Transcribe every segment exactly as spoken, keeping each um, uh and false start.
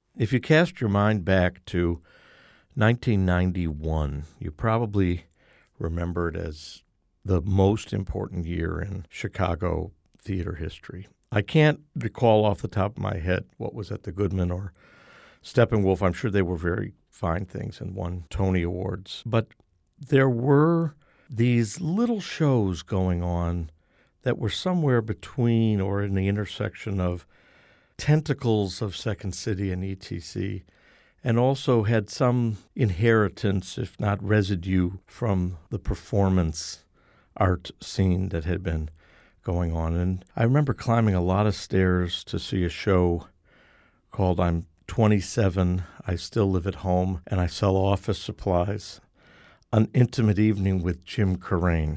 If you cast your mind back to nineteen ninety-one, you probably remember it as the most important year in Chicago theater history. I can't recall off the top of my head what was at the Goodman or Steppenwolf. I'm sure they were very fine things and won Tony Awards. But there were these little shows going on that were somewhere between or in the intersection of tentacles of Second City and E T C, and also had some inheritance, if not residue, from the performance art scene that had been going on. And I remember climbing a lot of stairs to see a show called I'm twenty-seven, I Still Live at Home, and I Sell Office Supplies, An Intimate Evening with Jim Carrane.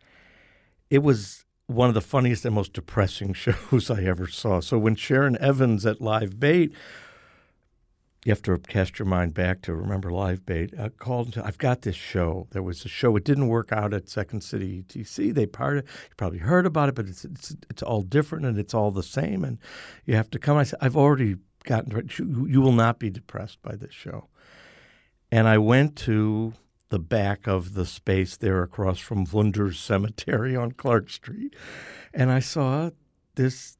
It was one of the funniest and most depressing shows I ever saw. So when Sharon Evans at Live Bait, you have to cast your mind back to remember Live Bait, I called and said, I've got this show. There was a show. It didn't work out at Second City E T C. They parted. You probably heard about it, but it's, it's it's all different and it's all the same. And you have to come. I said, I've already gotten, you, you will not be depressed by this show. And I went to the back of the space there across from Wunder's Cemetery on Clark Street. And I saw this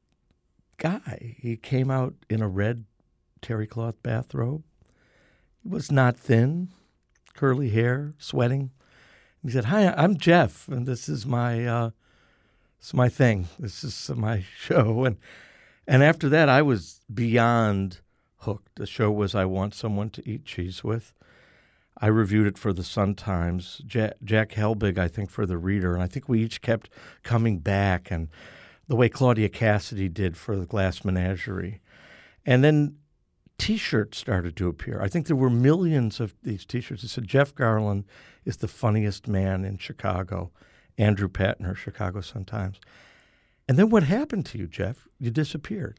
guy. He came out in a red terry cloth bathrobe. He was not thin, curly hair, sweating. He said, "Hi, I'm Jeff, and this is my uh, this is my thing. This is my show." And and after that, I was beyond hooked. The show was I Want Someone to Eat Cheese With. I reviewed it for the Sun-Times. Jack, Jack Helbig, I think, for the Reader. And I think we each kept coming back, and the way Claudia Cassidy did for the Glass Menagerie. And then T-shirts started to appear. I think there were millions of these T-shirts. It said, Jeff Garlin is the funniest man in Chicago. Andrew Patner, Chicago Sun-Times. And then what happened to you, Jeff? You disappeared.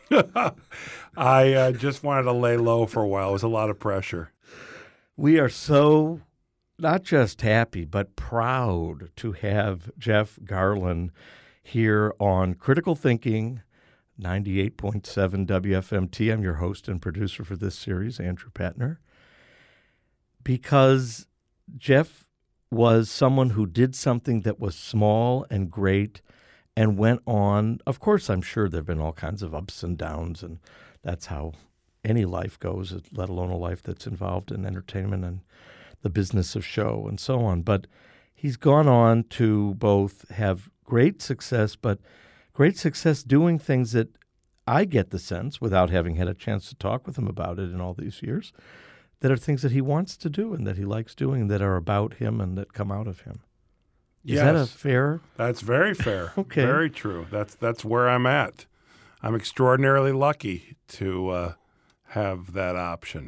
I uh, just wanted to lay low for a while. It was a lot of pressure. We are so not just happy, but proud to have Jeff Garlin here on Critical Thinking, ninety-eight point seven W F M T. I'm your host and producer for this series, Andrew Patner, because Jeff was someone who did something that was small and great and went on. Of course, I'm sure there have been all kinds of ups and downs, and that's how any life goes, let alone a life that's involved in entertainment and the business of show and so on. But he's gone on to both have great success, but great success doing things that I get the sense, without having had a chance to talk with him about it in all these years, that are things that he wants to do and that he likes doing and that are about him and that come out of him. Is yes, that a fair? That's very fair. Okay. Very true. That's that's where I'm at. I'm extraordinarily lucky to uh, have that option.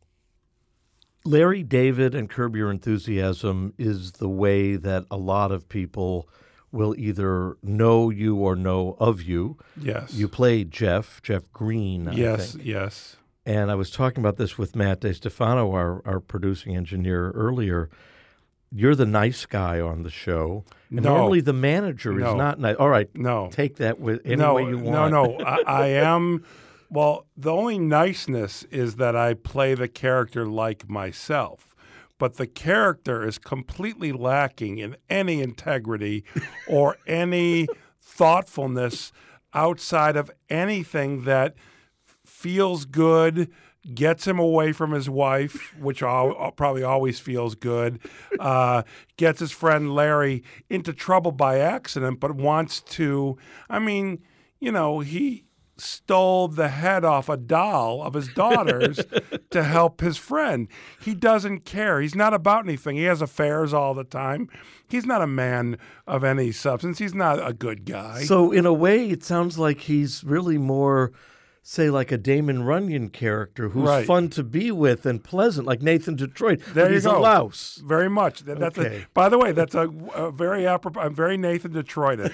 Larry David and Curb Your Enthusiasm is the way that a lot of people will either know you or know of you. Yes. You played Jeff, Jeff Green, I yes, think. yes. And I was talking about this with Matt DeStefano, our, our producing engineer, earlier. You're the nice guy on the show. And No. normally the manager is No. not nice. All right, No. take that with any no, way you no, want. no. I, I am. Well, the only niceness is that I play the character like myself. But the character is completely lacking in any integrity or any thoughtfulness outside of anything that feels good, gets him away from his wife, which all, probably always feels good, uh, gets his friend Larry into trouble by accident, but wants to, I mean, you know, he stole the head off a doll of his daughter's to help his friend. He doesn't care. He's not about anything. He has affairs all the time. He's not a man of any substance. He's not a good guy. So in a way, it sounds like he's really more, say, like a Damon Runyon character who's Right. fun to be with and pleasant, like Nathan Detroit. There but you he's go. a louse. Very much. That, that's Okay. a, by the way, that's a, a very apropos, I'm very Nathan Detroitish.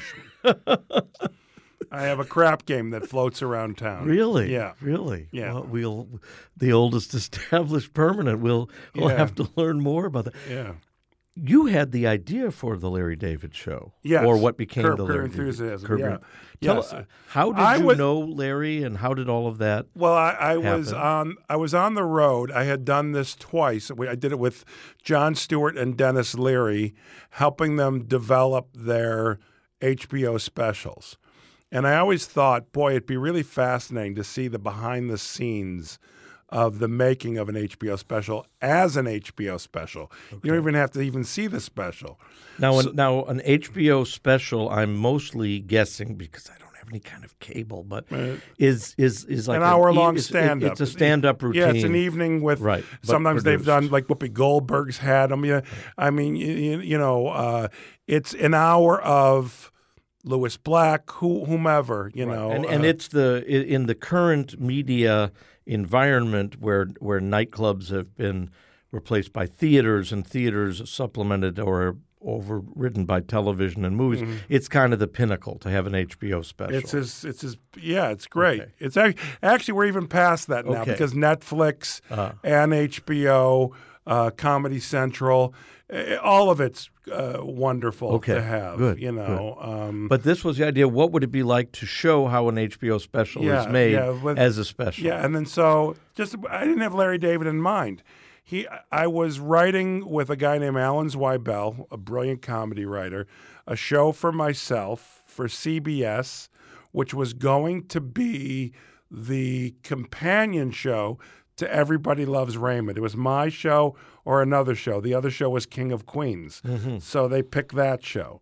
I have a crap game that floats around town. Really? Yeah. Really? Yeah. Well, we'll the oldest established permanent. We'll we'll Yeah. have to learn more about that. Yeah. you had the idea for the Larry David Show, Yes. or what became Curb the Your Larry David. Enthusiasm, Curb yeah. Your- Tell, Yes. uh, how did I you was- know Larry, and how did all of that? Well, I, I was happen? on I was on the road. I had done this twice. We- I did it with Jon Stewart and Dennis Leary, helping them develop their H B O specials. And I always thought, boy, it'd be really fascinating to see the behind the scenes of the making of an H B O special as an H B O special. You don't even have to even see the special. Now, an, now an H B O special, I'm mostly guessing because I don't have any kind of cable, but is is is like An hour-long it's- stand-up. It's a stand-up routine. Yeah, it's an evening with. Right, but Sometimes they've produced. done like Whoopi Goldberg's had them. Yeah, I mean, you, you know, uh, it's an hour of Louis Black, who, whomever, you know, and and uh, it's the i- in the current media environment where where nightclubs have been replaced by theaters and theaters supplemented or overridden by television and movies. Mm-hmm. It's kind of the pinnacle to have an H B O special. It's his, it's his, yeah, it's great. Okay. It's ac- actually we're even past that now Okay. because Netflix Uh-huh. and H B O, uh, Comedy Central, eh, all of it's uh, wonderful Okay. to have. Good, you know, um, But this was the idea. What would it be like to show how an H B O special Yeah, is made yeah, with- as a special? yeah, and then so just I didn't have Larry David in mind. He, I was writing with a guy named Alan Zweibel, a brilliant comedy writer, a show for myself for C B S, which was going to be the companion show to Everybody Loves Raymond. It was my show or another show. The other show was King of Queens. So they picked that show.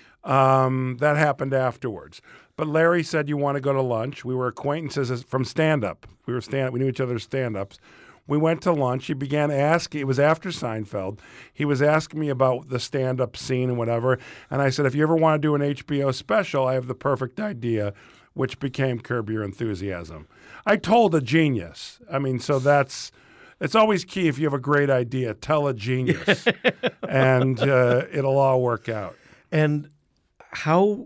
Um, that happened afterwards. But Larry said, you want to go to lunch? We were acquaintances from stand-up. We were stand. We knew each other's stand-ups. We went to lunch. He began asking, it was after Seinfeld. He was asking me about the stand-up scene and whatever. And I said, if you ever want to do an H B O special, I have the perfect idea, which became Curb Your Enthusiasm. I told a genius. I mean, so that's, it's always key if you have a great idea, tell a genius. and uh, it'll all work out. And how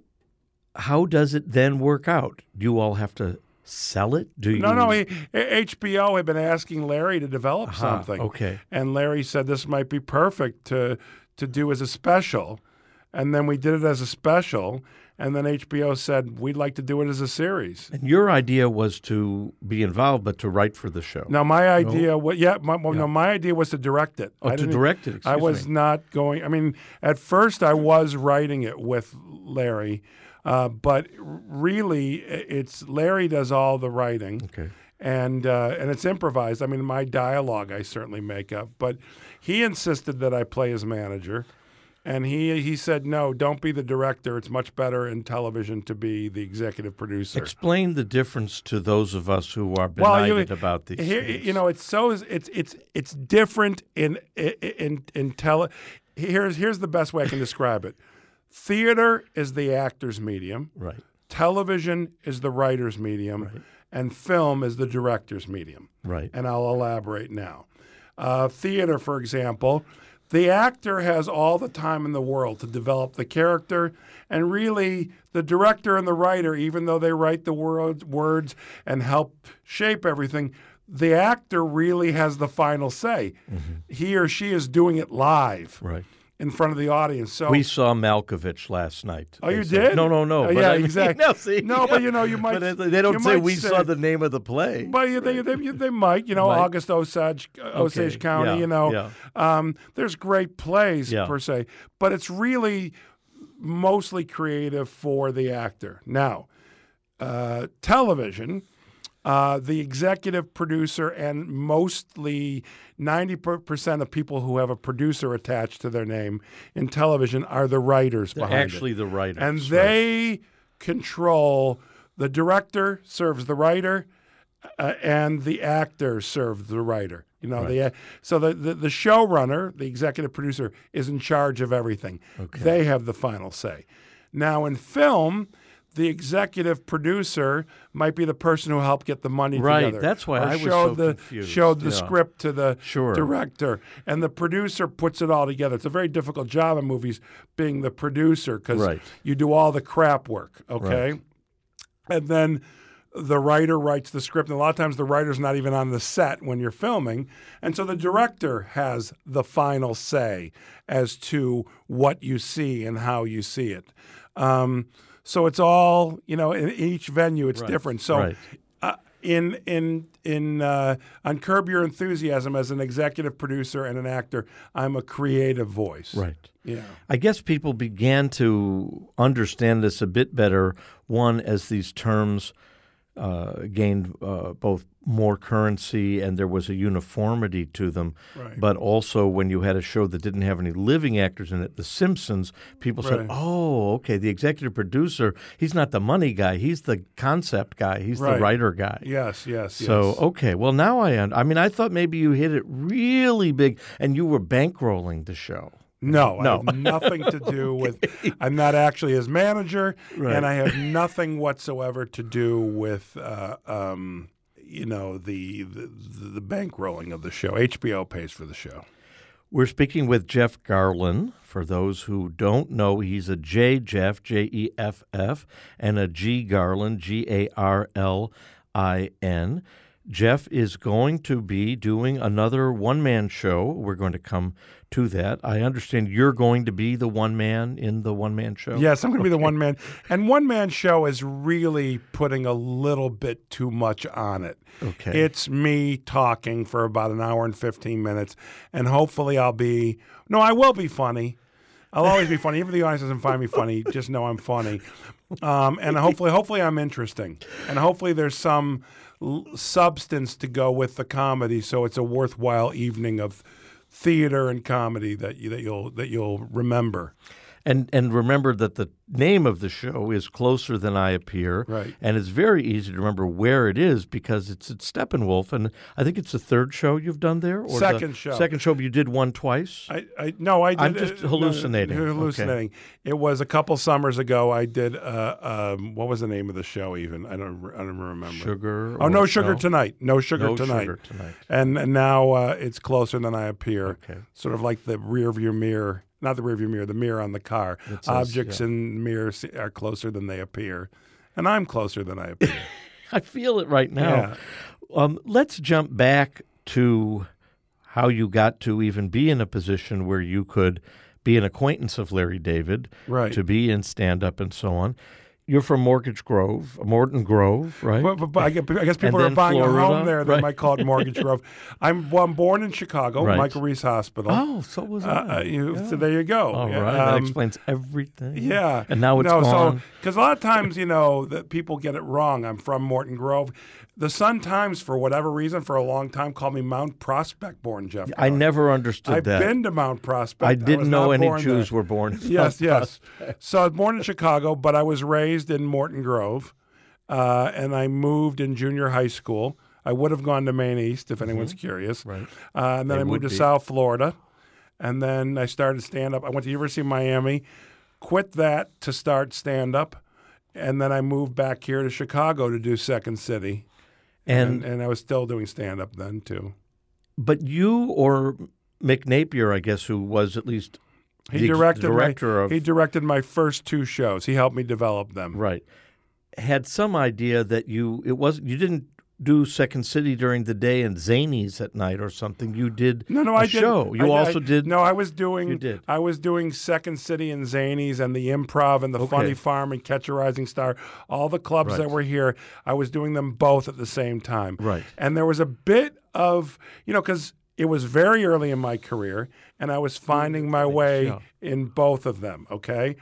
how does it then work out? Do you all have to sell it? Do you? No, no. He, H B O had been asking Larry to develop Ah, something. okay. And Larry said this might be perfect to to do as a special. And then we did it as a special. And then H B O said, we'd like to do it as a series. And your idea was to be involved, but to write for the show. Now, my idea, wa- yeah, my, well, no, my idea was to direct it. Oh, I to didn't- direct it, I excuse was me. not going. I mean, at first I was writing it with Larry, uh, but really, it's Larry does all the writing. Okay. And uh, and it's improvised. I mean, my dialogue I certainly make up, but he insisted that I play his manager. And he he said, no, don't be the director. It's much better in television to be the executive producer. Explain the difference to those of us who are Well, benighted you, about these here, things. you know, it's so it's it's it's different in in in tele. Here's here's the best way I can describe it. Theater is the actor's medium. Right. Television is the writer's medium, Right. and film is the director's medium. Right. And I'll elaborate now. Uh, theater, for example, the actor has all the time in the world to develop the character, and really the director and the writer, even though they write the word, words and help shape everything, the actor really has the final say. He or she is doing it live Right. in front of the audience. So We saw Malkovich last night. Oh, they you said. did? No, no, no. Oh, but yeah, I mean, exactly. No, see, No, but, you know, you might- But they don't you say might we say- saw the name of the play. But you- they, they, they might, you know, Might. August Osage, Osage Okay, County, yeah, you know. yeah. Um, there's great plays, Yeah. per se, but it's really mostly creative for the actor. Now, uh, television, uh, the executive producer and mostly ninety percent of people who have a producer attached to their name in television are the writers They're behind actually it. the writers. And right. they control, the director serves the writer, uh, and the actor serves the writer. You know, the, so the, the, the showrunner, the executive producer, is in charge of everything. Okay. They have the final say. Now, in film, the executive producer might be the person who helped get the money Right, together. that's why or I was showed so the, confused, Showed the yeah. script to the Sure. director, and the producer puts it all together. It's a very difficult job in movies being the producer because Right. you do all the crap work, okay? Right. And then the writer writes the script, and a lot of times the writer's not even on the set when you're filming. And so the director has the final say as to what you see and how you see it. Um, so it's all, you know, in each venue it's Right. different. So Right. uh, in in in uh, on Curb Your Enthusiasm, as an executive producer and an actor, I'm a creative voice. Right. Yeah. I guess people began to understand this a bit better, one, as these terms uh, gained uh, both more currency and there was a uniformity to them. Right. But also when you had a show that didn't have any living actors in it, The Simpsons, people Right. said, oh, okay, the executive producer, he's not the money guy, he's the concept guy, he's Right. the writer guy. Yes, yes, So, yes. okay, well, now I un- I mean, I thought maybe you hit it really big and you were bankrolling the show. No, No. I have nothing to do with. I'm not actually his manager, Right. and I have nothing whatsoever to do with, uh, um, you know, the, the the bankrolling of the show. H B O pays for the show. We're speaking with Jeff Garlin. For those who don't know, he's a J Jeff, J E F F, and a G Garlin, G A R L I N. Jeff is going to be doing another one-man show. We're going to come to that. I understand you're going to be the one man in the one-man show? Yes, I'm going to be the one man. And one man show is really putting a little bit too much on it. Okay. It's me talking for about an hour and fifteen minutes, and hopefully I'll be, no, I will be funny. I'll always be funny. Even if the audience doesn't find me funny, just know I'm funny. Um, and hopefully, hopefully I'm interesting. And hopefully there's some l- substance to go with the comedy, so it's a worthwhile evening of theater and comedy that you, that you'll that you'll remember. And and remember that the name of the show is Closer Than I Appear. Right. And it's very easy to remember where it is because it's at Steppenwolf. And I think it's the third show you've done there? Or the Second show. Second show, but you did one twice? I, I no, I did. I'm just uh, hallucinating. no, hallucinating. It was a couple summers ago. I did. Uh, um, what was the name of the show? Even I don't. I don't remember. Sugar? Oh, no or- sugar tonight. No sugar No tonight. Sugar Tonight. And, and now uh, it's Closer Than I Appear. Okay. Sort of like the rear view mirror, not the rear view mirror, the mirror on the car. It says, Objects yeah. in mirrors are closer than they appear, and I'm closer than I appear. I feel it right now. Yeah. Um, let's jump back to how you got to even be in a position where you could be an acquaintance of Larry David, Right. to be in stand-up and so on. You're from Mortgage Grove, Morton Grove, right? But, but, but I, guess, I guess people And are then buying a Florida, home there. They right. might call it Mortgage Grove. I'm, well, I'm born in Chicago, Right. Michael Reese Hospital. Oh, so was I. Uh, uh, you, Yeah. So there you go. All Yeah, right, that um, explains everything. Yeah. And now it's no, gone. So, because a lot of times, you know, that people get it wrong. I'm from Morton Grove. The Sun Times, for whatever reason, for a long time, called me Mount Prospect born Jeff. I Garlin. never understood I've that. been to Mount Prospect. I didn't was know not any born Jews there. were born in Yes, Mount yes. Prospect. So I was born in Chicago, but I was raised in Morton Grove, uh, and I moved in junior high school. I would have gone to Maine East if anyone's curious. Mm-hmm. Right. Uh, and then They I moved would to be. South Florida, and then I started stand-up. I went to University of Miami, quit that to start stand-up, and then I moved back here to Chicago to do Second City. And, And, and I was still doing stand-up then, too. but you or Mick Napier, I guess, who was at least He the ex- directed director my, of He directed my first two shows. He helped me develop them. right, had some idea that you it was you didn't do Second City during the day and Zanies at night or something. You did No, no, a I did. show. You I- also I- did. No, I was doing. You did. I was doing Second City and Zanies and the Improv and the Okay. Funny Farm and Catch a Rising Star. All the clubs Right. that were here, I was doing them both at the same time. Right. And there was a bit of, you know, because it was very early in my career, and I was finding my way yeah. in both of them. Okay,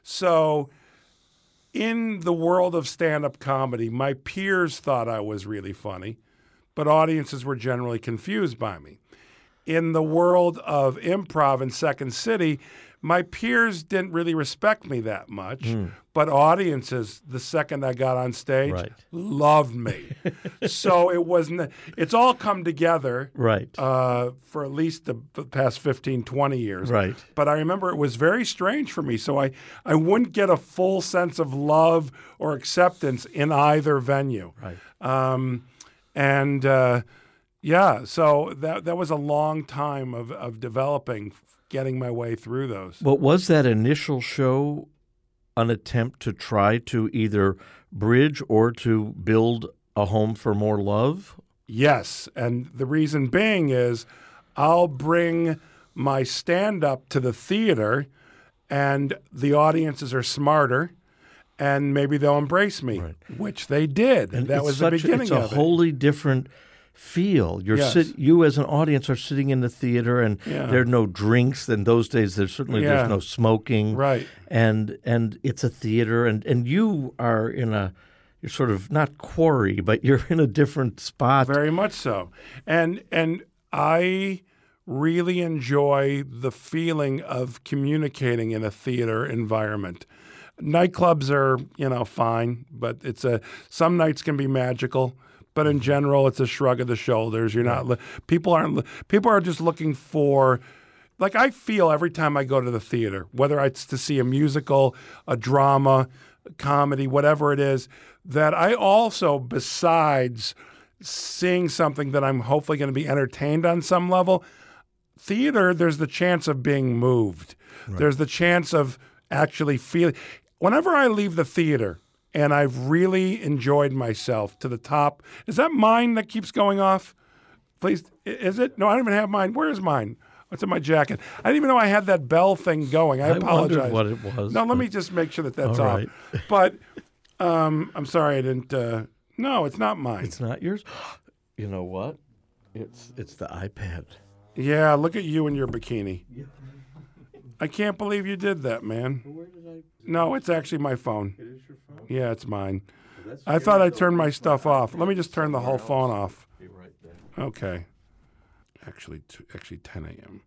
so. In the world of stand-up comedy, my peers thought I was really funny, but audiences were generally confused by me. In the world of improv and Second City, my peers didn't really respect me that much, but audiences, the second I got on stage, Right. loved me. So it wasn't. It's all come together Right. uh, for at least the, the past fifteen, twenty years. Right. But I remember it was very strange for me. So I, I wouldn't get a full sense of love or acceptance in either venue. Right. Um, and uh, yeah, so that that was a long time of, of developing, getting my way through those. But was that initial show an attempt to try to either bridge or to build a home for more love? Yes, and the reason being is I'll bring my stand-up to the theater, and the audiences are smarter, and maybe they'll embrace me, Right. which they did. And that it's was such the beginning a, it's a of it. wholly different feel. You're Yes. sit, you as an audience are sitting in the theater, and Yeah. there are no drinks. In those days, there's certainly Yeah. there's no smoking, Right. And and it's a theater, and, and you are in a you're sort of not quarry, but you're in a different spot. Very much so. And and I really enjoy the feeling of communicating in a theater environment. Nightclubs are, you know, fine, but it's a some nights can be magical, but in general it's a shrug of the shoulders. You're not li- people aren't li- people are just looking for, like, I feel every time I go to the theater, whether it's to see a musical, a drama, a comedy, whatever it is, that I also, besides seeing something that I'm hopefully going to be entertained on some level, theater, there's the chance of being moved. There's the chance of actually feeling. Whenever I leave the theater and I've really enjoyed myself to the top, is that mine that keeps going off? Please, I- is it? No, I don't even have mine. Where is mine? It's in my jacket. I didn't even know I had that bell thing going. I, I wondered apologize. what it was, No, let but- me just make sure that that's All off. right. But um, I'm sorry I didn't. Uh, no, it's not mine. It's not yours. You know what? It's it's the iPad. Yeah, look at you in your bikini. I can't believe you did that, man. Where did I? No, it's actually my phone. It is your phone. Yeah, it's mine. I thought I turned my stuff off. Let me just turn the whole phone off. Be right there. Okay. Actually, t- actually ten a.m.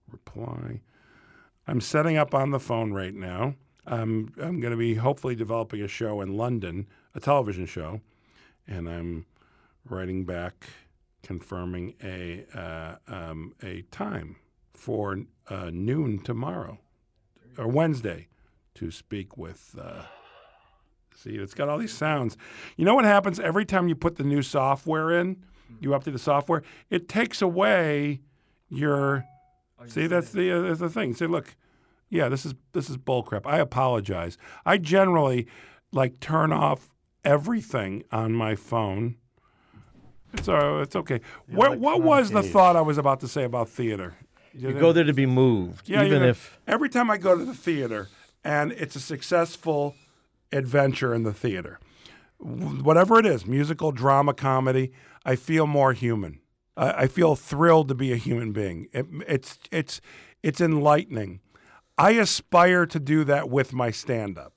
Reply. I'm setting up on the phone right now. I'm I'm going to be hopefully developing a show in London, a television show, and I'm writing back confirming a uh, um, a time for uh, noon tomorrow or Wednesday to speak with. Uh, see, it's got all these sounds. You know what happens every time you put the new software in? You update the software. It takes away your. See, that's the uh, that's the thing. Say, look, yeah, this is this is bullcrap. I apologize. I generally like turn off everything on my phone. It's uh, it's okay. What what was the age. thought I was about to say about theater? You go there to be moved, Yeah, even you know, if every time I go to the theater and it's a successful adventure in the theater, wh- whatever it is, musical, drama, comedy, I feel more human. I, I feel thrilled to be a human being. It, it's it's it's enlightening. I aspire to do that with my stand-up.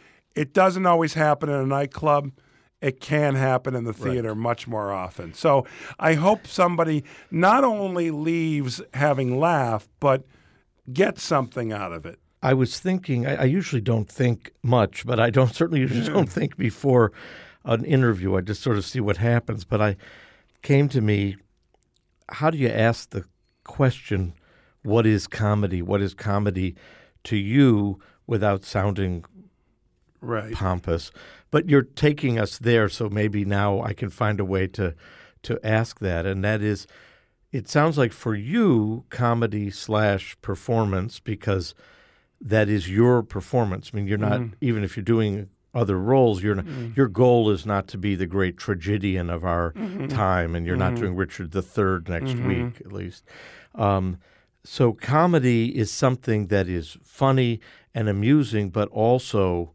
It doesn't always happen in a nightclub. It can happen in the theater much more often. So I hope somebody not only leaves having laughed, but gets something out of it. I was thinking, I, I usually don't think much, but I don't certainly usually don't think before an interview. I just sort of see what happens. But I came to me, how do you ask the question, what is comedy? What is comedy to you without sounding Right. pompous? But you're taking us there, so maybe now I can find a way to to ask that. And that is, it sounds like for you, comedy slash performance, because that is your performance. I mean, you're not, even if you're doing other roles, you're not, your goal is not to be the great tragedian of our time, and you're not doing Richard the Third next week, at least. Um, so comedy is something that is funny and amusing, but also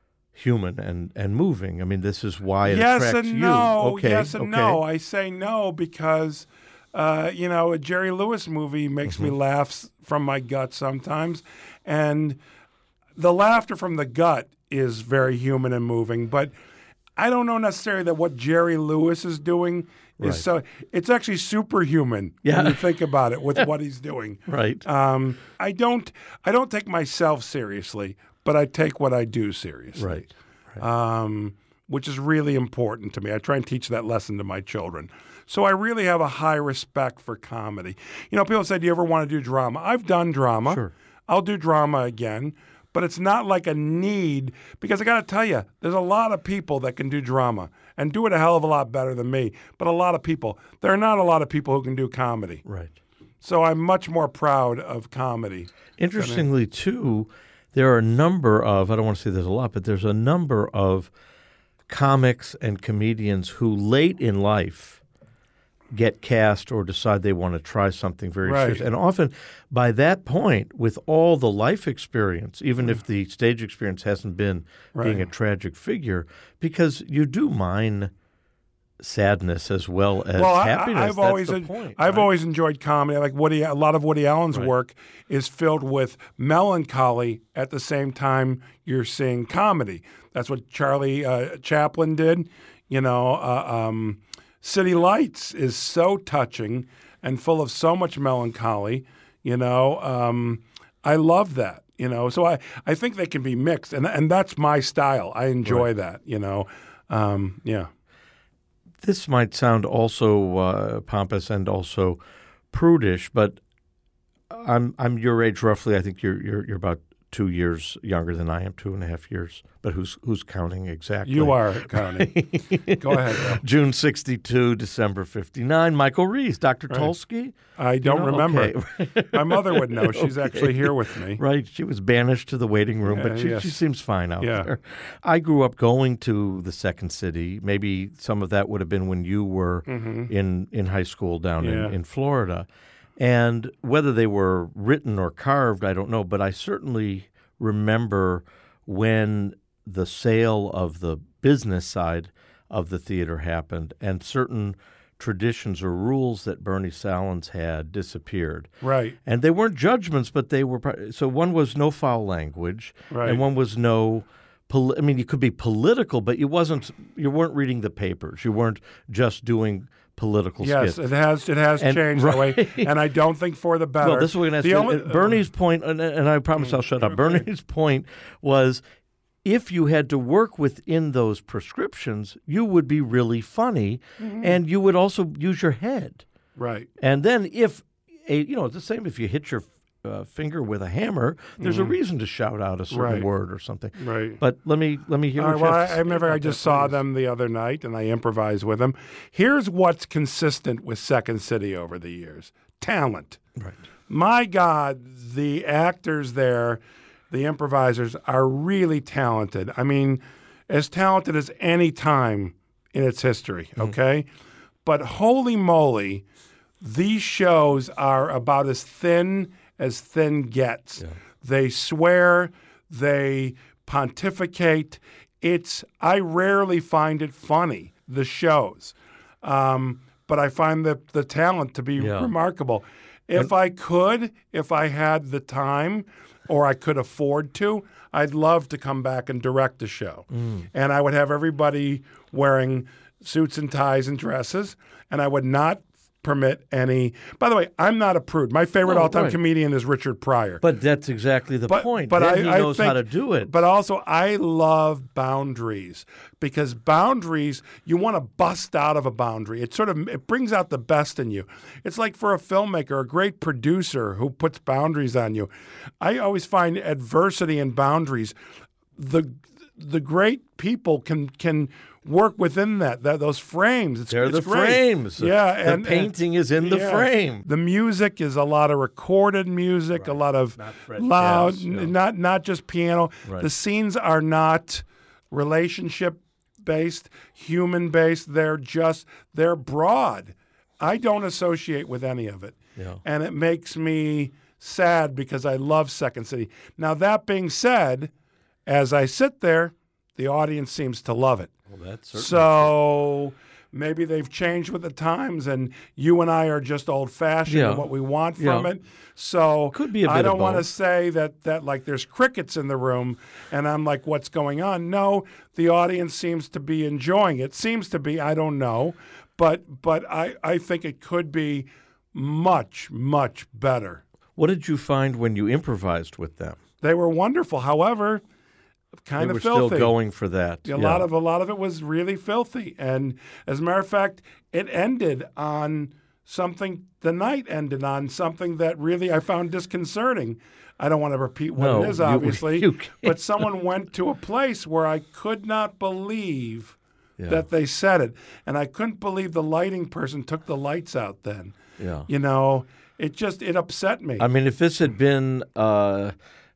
human and, and moving. I mean, this is why it Yes attracts and you. no. Okay, yes and okay. no. I say no because, uh, you know, a Jerry Lewis movie makes me laugh s- from my gut sometimes. And the laughter from the gut is very human and moving. But I don't know necessarily that what Jerry Lewis is doing is Right. so. It's actually superhuman Yeah. when you think about it with what he's doing. Right. Um, I don't. I don't take myself seriously, but I take what I do seriously. Right. Um, which is really important to me. I try and teach that lesson to my children. So I really have a high respect for comedy. You know, people say, do you ever want to do drama? I've done drama. Sure. I'll do drama again, but it's not like a need because I got to tell you, there's a lot of people that can do drama and do it a hell of a lot better than me, but a lot of people. There are not a lot of people who can do comedy. Right. So I'm much more proud of comedy. Interestingly, too, there are a number of, I don't want to say there's a lot, but there's a number of comics and comedians who late in life get cast or decide they want to try something very Right. serious. And often by that point, with all the life experience, even if the stage experience hasn't been being Right. a tragic figure, because you do mine sadness as well as Well, I, happiness. I, I've That's always the en- point, I've right? always enjoyed comedy. Like Woody, a lot of Woody Allen's Right. work is filled with melancholy at the same time you're seeing comedy. That's what Charlie uh, Chaplin did. You know, uh, um, City Lights is so touching and full of so much melancholy. You know, um, I love that. You know, so I, I think they can be mixed, and and that's my style. I enjoy Right. that. You know, um, yeah. This might sound also uh, pompous and also prudish, but I'm I'm your age roughly. I think you're you're you're about two years younger than I am, two and a half years. But who's who's counting exactly? You are counting. Go ahead. Bill. June sixty-two, December fifty-nine. Michael Rees, Doctor Right. Tolsky. I don't You know, remember. okay. My mother would know. She's Okay. actually here with me. Right. She was banished to the waiting room, Yeah, but she, yes. she seems fine out Yeah. there. I grew up going to the Second City. Maybe some of that would have been when you were in, in high school down Mm-hmm. Yeah. in, in Florida. And whether they were written or carved, I don't know, but I certainly remember when the sale of the business side of the theater happened and certain traditions or rules that Bernie Salins had disappeared. Right. And they weren't judgments, but they were. pro- So one was no foul language, Right. and one was no. Poli- I mean, you could be political, but you wasn't. You weren't reading the papers. You weren't just doing political Yes, skits. it has. It has And- changed that way, right. and I don't think for the better. Well, this is what we're going to The ask. only- you. Bernie's point, and, and I promise I'll shut up. Bernie's point was, if you had to work within those prescriptions, you would be really funny, Mm-hmm. and you would also use your head. right. And then if, a, you know, it's the same if you hit your uh, finger with a hammer, there's a reason to shout out a certain Mm-hmm. Right. word or something. Right. But let me let me hear All what right, you well, have I, to I say remember about I just that, saw please. them the other night, and I improvised with them. Here's what's consistent with Second City over the years: talent. Right. My God, the actors there, the improvisers, are really talented. I mean, as talented as any time in its history, okay? But holy moly, these shows are about as thin as thin gets. They swear, they pontificate. It's I rarely find it funny, the shows. Um, but I find the, the talent to be Yeah. remarkable. If I could, if I had the time or I could afford to, I'd love to come back and direct a show. Mm. And I would have everybody wearing suits and ties and dresses, and I would not permit any. By the way, I'm not a prude. My favorite No, all-time right. comedian is Richard Pryor. But that's exactly the But, point. but then I, he I knows think, how to do it. But also, I love boundaries because boundaries, you want to bust out of a boundary. It sort of it brings out the best in you. It's like for a filmmaker, a great producer who puts boundaries on you. I always find adversity and boundaries. The the great people can can work within that, that those frames. It's, They're it's the great. frames. Yeah, The and painting is in the yeah. frame. The music is a lot of recorded music, a lot of Not fresh loud, jazz, yeah. n- not not just piano. Right. The scenes are not relationship based, human based. They're just they're broad. I don't associate with any of it, Yeah. and it makes me sad because I love Second City. Now that being said, as I sit there, the audience seems to love it. Well, that's certainly So maybe they've changed with the times, and you and I are just old-fashioned Yeah. in what we want from Yeah. it. So Could be a I bit of don't want to both. say that that like there's crickets in the room, and I'm like, what's going on? No, the audience seems to be enjoying it. Seems to be. I don't know, but but I I think it could be much much better. What did you find when you improvised with them? They were wonderful. However, kind They of were filthy. still going for that. A yeah. lot of a lot of it was really filthy, and as a matter of fact, it ended on something. The night ended on something that really I found disconcerting. I don't want to repeat what No, it is, you- obviously, you can't. but someone went to a place where I could not believe Yeah. that they said it, and I couldn't believe the lighting person took the lights out. Then, Yeah. you know, it just it upset me. I mean, if this had been uh,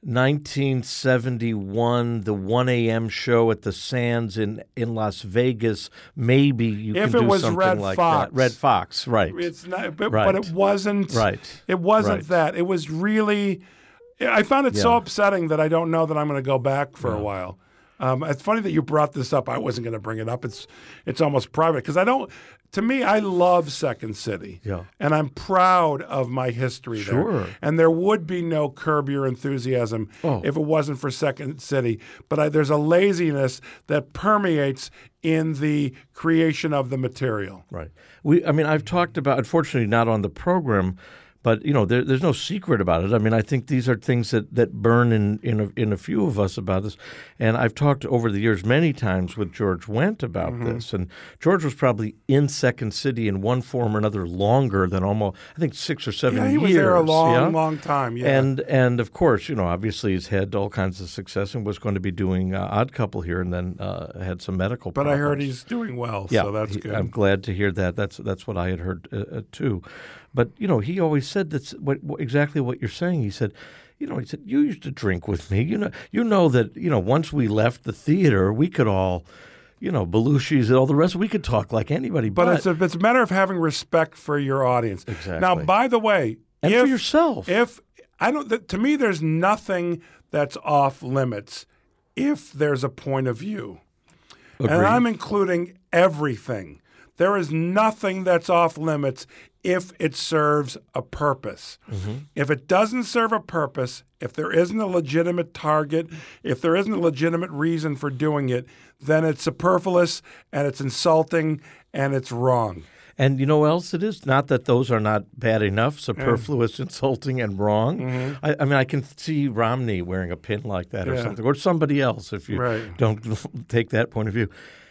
nineteen seventy-one, the one a.m. show at the Sands in, in Las Vegas. Maybe you If can it do was something Red like Fox. that. Red Fox, right. It's not, but, Right. but it wasn't. Right. It wasn't Right. that. It was really. I found it so Yeah. upsetting that I don't know that I'm going to go back for Yeah. a while. Um, it's funny that you brought this up. I wasn't going to bring it up. It's it's almost private because I don't. To me, I love Second City, Yeah. and I'm proud of my history Sure. there. And there would be no Curb Your Enthusiasm Oh. if it wasn't for Second City. But I, there's a laziness that permeates in the creation of the material. Right. We. I mean, I've talked about. Unfortunately, not on the program, but you know, there, there's no secret about it. I mean, I think these are things that, that burn in in a, in a few of us about this. And I've talked over the years many times with George Wendt about Mm-hmm. this. And George was probably in Second City in one form or another longer than almost I think six or seven Yeah, he years. was there a long, yeah? long time. Yeah. And and of course, you know, obviously he's had all kinds of success and was going to be doing uh, Odd Couple here, and then uh, had some medical. but problems. I heard he's doing well, Yeah, so that's he- good. I'm glad to hear that. That's that's what I had heard uh, uh, too. But you know, he always said that's what, what exactly what you're saying. He said, you know, he said you used to drink with me. You know, you know that you know once we left the theater, we could all, you know, Belushi's and all the rest. We could talk like anybody. But, But, it's, a, it's a matter of having respect for your audience. Exactly. Now, by the way, and if, for yourself. if I don't, th- to me, there's nothing that's off limits if there's a point of view, Agreed. and I'm including everything. There is nothing that's off limits if it serves a purpose. Mm-hmm. If it doesn't serve a purpose, if there isn't a legitimate target, if there isn't a legitimate reason for doing it, then it's superfluous and it's insulting and it's wrong. And you know what else it is? Not that those are not bad enough, superfluous, insulting, and wrong. Mm-hmm. I, I mean, I can see Romney wearing a pin like that or Yeah. something, or somebody else if you Right. don't take that point of view.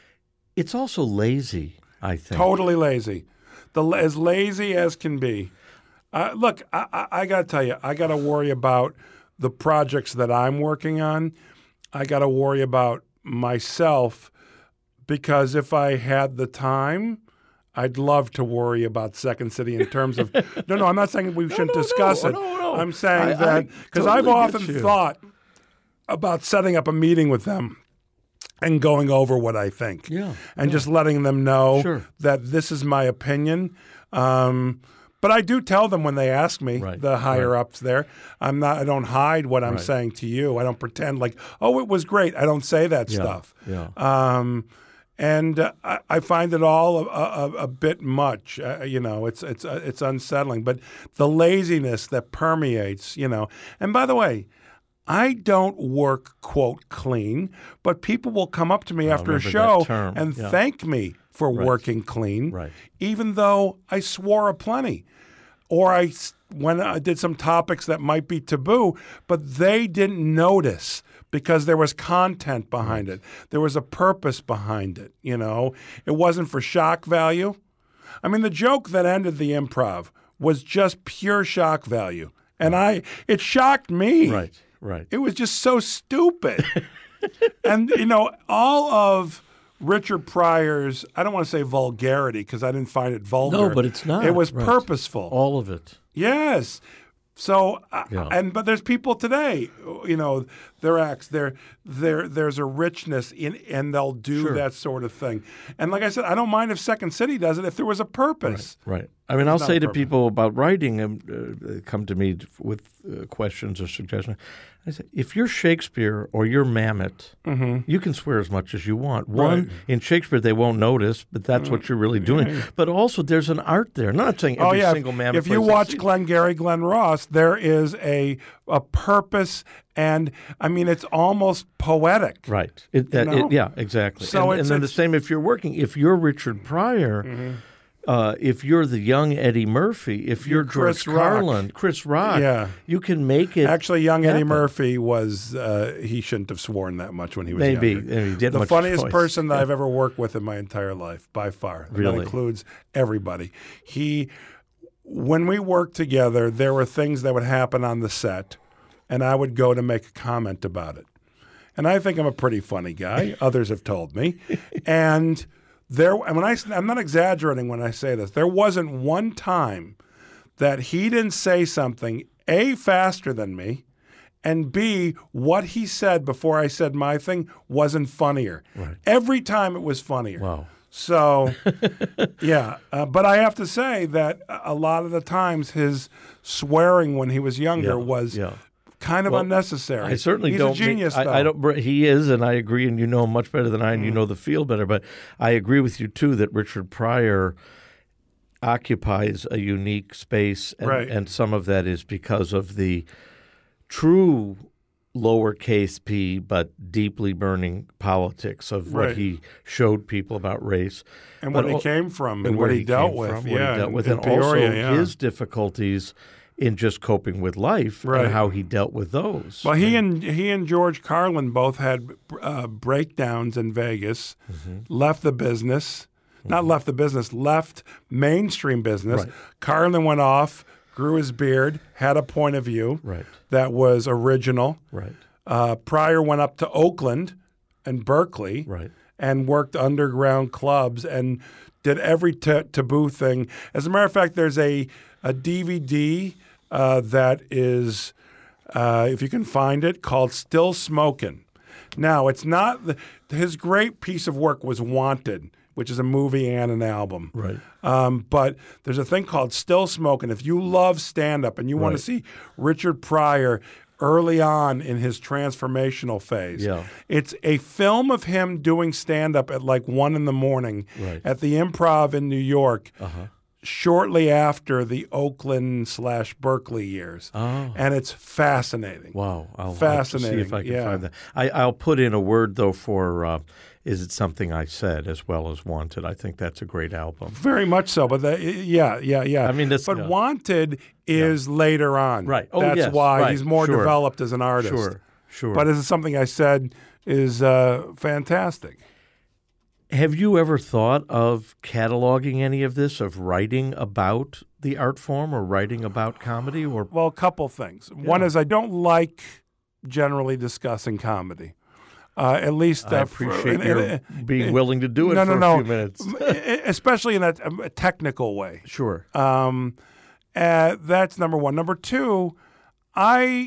It's also lazy, I think. Totally lazy. The as lazy as can be. Uh, look, I, I, I got to tell you, I got to worry about the projects that I'm working on. I got to worry about myself because if I had the time, I'd love to worry about Second City in terms of. no, no, I'm not saying we shouldn't no, discuss no, it. no, no. I'm saying I- that I because totally I've get often you. thought about setting up a meeting with them and going over what I think. Yeah, And just letting them know Sure. that this is my opinion. Um, but I do tell them when they ask me, Right, the higher right. ups there. I'm not. I don't hide what I'm Right. saying to you. I don't pretend like, oh, it was great. I don't say that Yeah, stuff. yeah. Um, and uh, I, I find it all a, a, a bit much. Uh, you know, it's it's uh, it's unsettling. But the laziness that permeates. You know, and by the way. I don't work, quote, clean, but people will come up to me after a remember that show term, and yeah. thank me for working clean, Right. even though I swore a plenty. Or I, s- when I did some topics that might be taboo, but they didn't notice because there was content behind it. There was a purpose behind it, you know. It wasn't for shock value. I mean, the joke that ended the improv was just pure shock value. And I, it shocked me. Right, right. It was just so stupid. And, you know, all of Richard Pryor's, I don't want to say vulgarity because I didn't find it vulgar. No, but it's not, It was right. purposeful. All of it. Yes. So, uh, Yeah. and but there's people today, you know, their acts, there, there, there's a richness in, and they'll do Sure. that sort of thing. And like I said, I don't mind if Second City does it if there was a purpose. Right. I mean, I'll not say a to purpose. people about writing, um, uh, come to me with uh, questions or suggestions. I say, if you're Shakespeare or you're Mamet, you can swear as much as you want. One, Mm-hmm. Right. in Shakespeare, they won't notice, but that's what you're really doing. But also, there's an art there. I'm not saying every Oh yeah, single Mamet. if you plays watch succeeds. Glengarry Glen Ross, there is a a purpose, and I mean it's almost poetic. Right. It, that, know? it, yeah, exactly. So and, it's- and then the it's- same if you're working. If you're Richard Pryor, uh, if you're the young Eddie Murphy, if you're, You're Chris George Rock. Carlin, Chris Rock, Yeah. you can make it. Actually, young Eddie happen. Murphy was uh, he shouldn't have sworn that much when he was Maybe. younger. And he did the much funniest choice. person that I've ever worked with in my entire life, by far. And Really? That includes everybody. He, when we worked together, there were things that would happen on the set, and I would go to make a comment about it. And I think I'm a pretty funny guy. Others have told me. And there, and when I, I'm not exaggerating when I say this. There wasn't one time that he didn't say something A, faster than me, and B, what he said before I said my thing wasn't funnier. Right. Every time it was funnier. Wow. So, yeah. Uh, but I have to say that a lot of the times his swearing when he was younger Yeah, was yeah. kind of Well, unnecessary. I certainly He's don't. a genius, mean, though. I, I don't. He is, and I agree. And you know him much better than I, and you know the field better. But I agree with you too that Richard Pryor occupies a unique space, and, Right. and some of that is because of the true lowercase p but deeply burning politics of what Right. he showed people about race and but where he al- came from and, and what where he, dealt came with. from, yeah, what he dealt in- with, in and Peoria, also yeah. his difficulties in just coping with life Right. and how he dealt with those. Well, he and he and George Carlin both had uh, breakdowns in Vegas, Mm-hmm. left the business, not left the business, left mainstream business. Right. Carlin went off, grew his beard, had a point of view Right. that was original. Right. Uh, Pryor went up to Oakland and Berkeley Right. and worked underground clubs and did every t- taboo thing. As a matter of fact, there's a, a D V D uh, that is, uh, if you can find it, called Still Smokin'. Now, it's not the, his great piece of work was Wanted, which is a movie and an album. Right. Um, but there's a thing called Still Smokin'. If you love stand-up and you want Right. to see Richard Pryor early on in his transformational phase, Yeah. it's a film of him doing stand-up at like one in the morning Right. at the Improv in New York, Uh-huh. shortly after the Oakland slash Berkeley years. Oh. And it's fascinating. Wow. I'll have to see Fascinating, if I can yeah. find that. I, I'll put in a word, though, for uh, Is It Something I Said as well as Wanted. I think that's a great album. Very much so, but the, yeah, yeah, yeah. I mean, this- but yeah. Wanted is later on. Right. Oh, That's yes, why right, he's more sure. developed as an artist. Sure. Sure. But Is It Something I Said is uh, fantastic. Have you ever thought of cataloging any of this, of writing about the art form or writing about comedy? Or Well, a couple things. One is I don't like generally discussing comedy. Uh, at least I uh, for- appreciate and- your and- being willing to do it no, for no, a no. few minutes. especially in a, a technical way. Sure. Um, uh, that's number one. Number two, I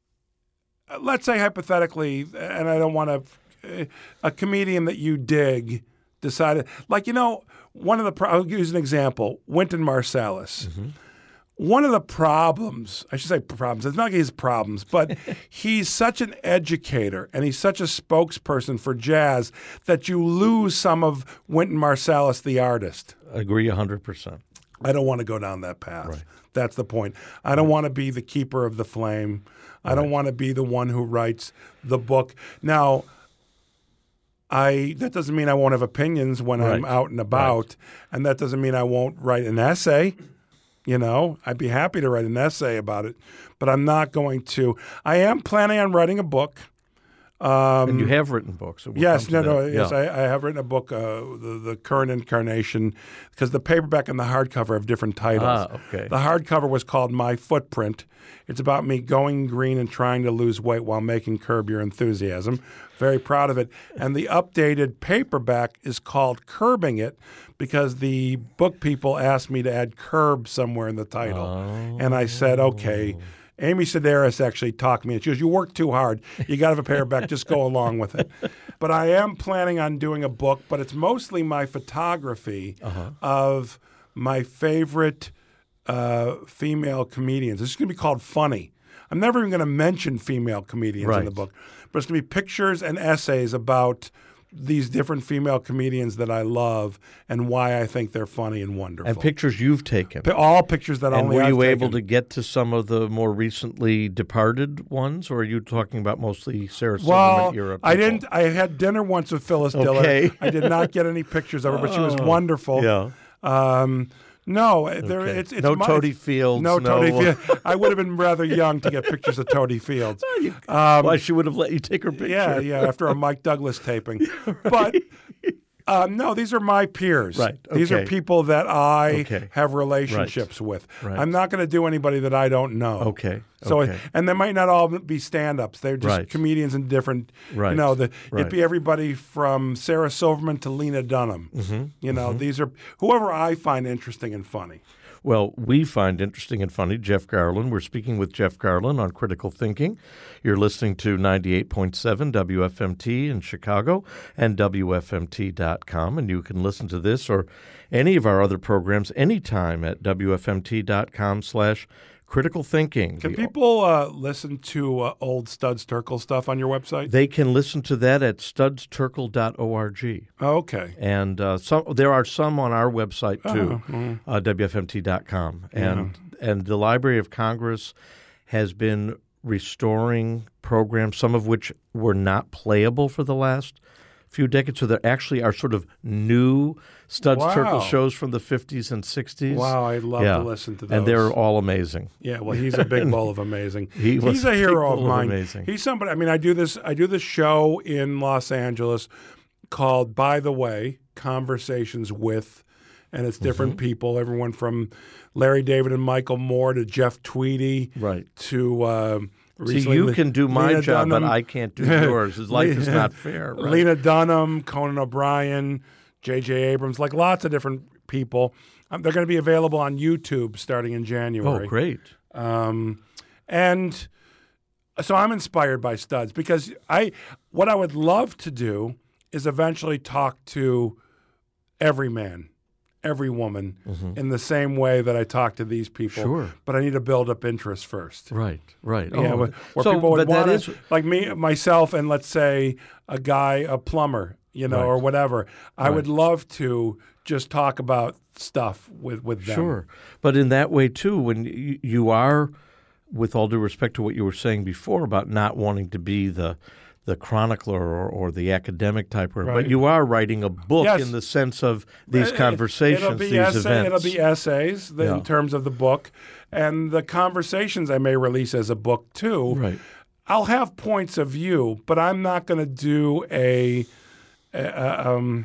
let's say hypothetically, and I don't want to, a comedian that you dig decided, like you know, one of the pro- I'll use an example, Wynton Marsalis. One of the problems, I should say problems, it's not like his problems, but he's such an educator and he's such a spokesperson for jazz that you lose some of Wynton Marsalis, the artist. Agree one hundred percent. I don't want to go down that path. Right. That's the point. I don't want to be the keeper of the flame. I don't want to be the one who writes the book. Now, I that doesn't mean I won't have opinions when I'm Right. out and about, and that doesn't mean I won't write an essay. You know, I'd be happy to write an essay about it, but I'm not going to. I am planning on writing a book. And you have written books. so we'll Yes, come no, to no, that. yes, Yeah. I, I have written a book, uh, the, the current incarnation, because the paperback and the hardcover have different titles. Ah, okay. The hardcover was called My Footprint. It's about me going green and trying to lose weight while making Curb Your Enthusiasm. Very proud of it. And the updated paperback is called Curbing It, because the book people asked me to add curb somewhere in the title. Oh. And I said, okay. Amy Sedaris actually talked me. And she goes, you work too hard. You got to have a paperback. Just go along with it. But I am planning on doing a book, but it's mostly my photography Uh-huh. of my favorite uh, female comedians. This is going to be called Funny. I'm never even going to mention female comedians in Right. the book. But it's going to be pictures and essays about these different female comedians that I love and why I think they're funny and wonderful. And pictures you've taken. Pi- All pictures that And only were I've you able taken. to get to some of the more recently departed ones, or are you talking about mostly Sarah Well, Silverman era I people? didn't. I had dinner once with Phyllis Diller. Okay. I did not get any pictures of her, but she was wonderful. Yeah. Um, no, there, Okay. it's, it's No my, Toady it's- Fields, No, no- Toady Fields. I would have been rather young to get pictures of Toady Fields. Um, Why she would have let you take her picture? yeah, yeah. After a Mike Douglas taping, but. Um, no, these are my peers. Right, These are okay. people that I Okay. have relationships with. Right. I'm not going to do anybody that I don't know. Okay. So, Okay. it, and they might not all be stand-ups. They're just Right. comedians in different. Right. You know, the, Right. it'd be everybody from Sarah Silverman to Lena Dunham. Mm-hmm. You know, these are whoever I find interesting and funny. Well, we find interesting and funny Jeff Garlin. We're speaking with Jeff Garlin on Critical Thinking. You're listening to ninety-eight point seven W F M T in Chicago and W F M T dot com. And you can listen to this or any of our other programs anytime at W F M T dot com slash critical thinking. Can The- people uh, listen to uh, old Studs Terkel stuff on your website? They can listen to that at studs terkel dot org. Oh, okay. And uh, some there are some on our website too, Oh, mm. uh, W F M T dot com. And and the Library of Congress has been restoring programs, some of which were not playable for the last few decades. So there actually are sort of new Studs Wow. Terkel shows from the fifties and sixties. Wow, I'd love Yeah. to listen to those. And they're all amazing. Yeah, well, he's a big bowl of amazing. He was he's a a hero big of bowl of mine. amazing. He's somebody. I mean, I do this. I do this show in Los Angeles called "By the Way: Conversations with," and it's different Mm-hmm. people. Everyone from Larry David and Michael Moore to Jeff Tweedy, Right. to. Uh, See, recently you Le- can do my Lena job, Dunham. but I can't do yours. His life is not fair. Right? Lena Dunham, Conan O'Brien, J J Abrams, like lots of different people. Um, they're going to be available on YouTube starting in January. Oh, great. Um, and so I'm inspired by Studs because I, what I would love to do is eventually talk to every man, every woman in the same way that I talk to these people. Sure. But I need to build up interest first. Right, right. Yeah, Oh, where, where so, people would but that want is- to, like me, myself, and let's say a guy, a plumber, you know, Right. or whatever. I Right. would love to just talk about stuff with, with them. Sure. But in that way, too, when you, you are, with all due respect to what you were saying before about not wanting to be the the chronicler or, or the academic type, or, Right. but you are writing a book Yes. in the sense of these It- conversations, it'll be these essay, events. It'll be essays the- Yeah. in terms of the book, and the conversations I may release as a book too. Right. I'll have points of view, but I'm not going to do a, a, a um,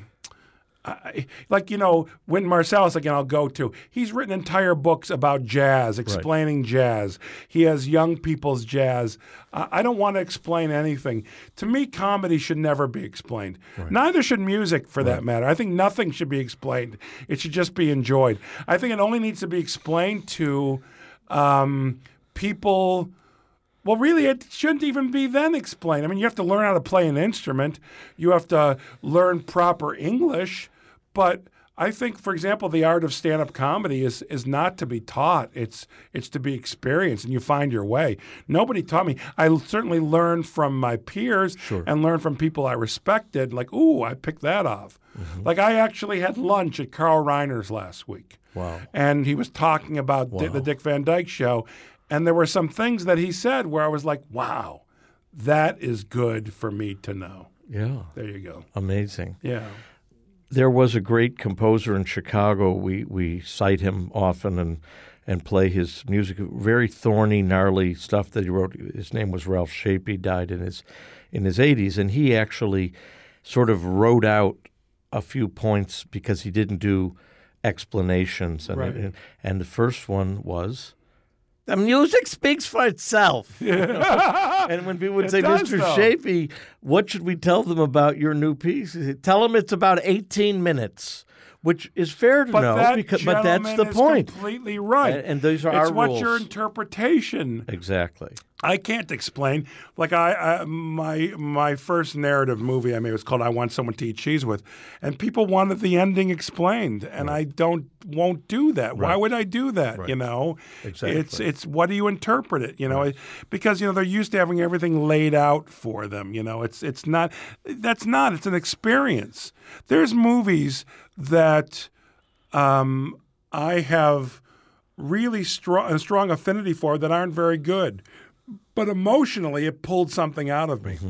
I, like, you know, Wynton Marsalis, again, I'll go to. He's written entire books about jazz, explaining jazz. He has young people's jazz. I, I don't want to explain anything. To me, comedy should never be explained. Neither should music, for that matter. I think nothing should be explained. It should just be enjoyed. I think it only needs to be explained to um, people. Well, really, it shouldn't even be then explained. I mean, you have to learn how to play an instrument. You have to learn proper English. But I think, for example, the art of stand-up comedy is is not to be taught. It's it's to be experienced, and you find your way. Nobody taught me. I certainly learned from my peers and learned from people I respected. Like, ooh, I picked that off. Like, I actually had lunch at Carl Reiner's last week. Wow. And he was talking about Di- the Dick Van Dyke Show. And there were some things that he said where I was like, wow, that is good for me to know. Yeah. There you go. Amazing. Yeah. There was a great composer in Chicago. We we cite him often and and play his music. Very thorny, gnarly stuff that he wrote. His name was Ralph Shape. He died in his in his eighties, and he actually sort of wrote out a few points because he didn't do explanations. And Right. and, and the first one was, the music speaks for itself. And when people would It say, does, Mister though. Shapey, what should we tell them about your new piece? He said, tell them it's about eighteen minutes, which is fair to But know, that because, but that's gentleman the is point. completely right. And- and those are it's our what's your rules. interpretation. Exactly. I can't explain. Like I, I, my my first narrative movie I made was called "I Want Someone to Eat Cheese With," and people wanted the ending explained, and I don't won't do that. Why Right. would I do that? You know, Exactly. it's it's what do you interpret it? You know, it- because you know they're used to having everything laid out for them. You know, it's it's not that's not. It's an experience. There's movies that um, I have really strong a strong affinity for that aren't very good. But emotionally, it pulled something out of me.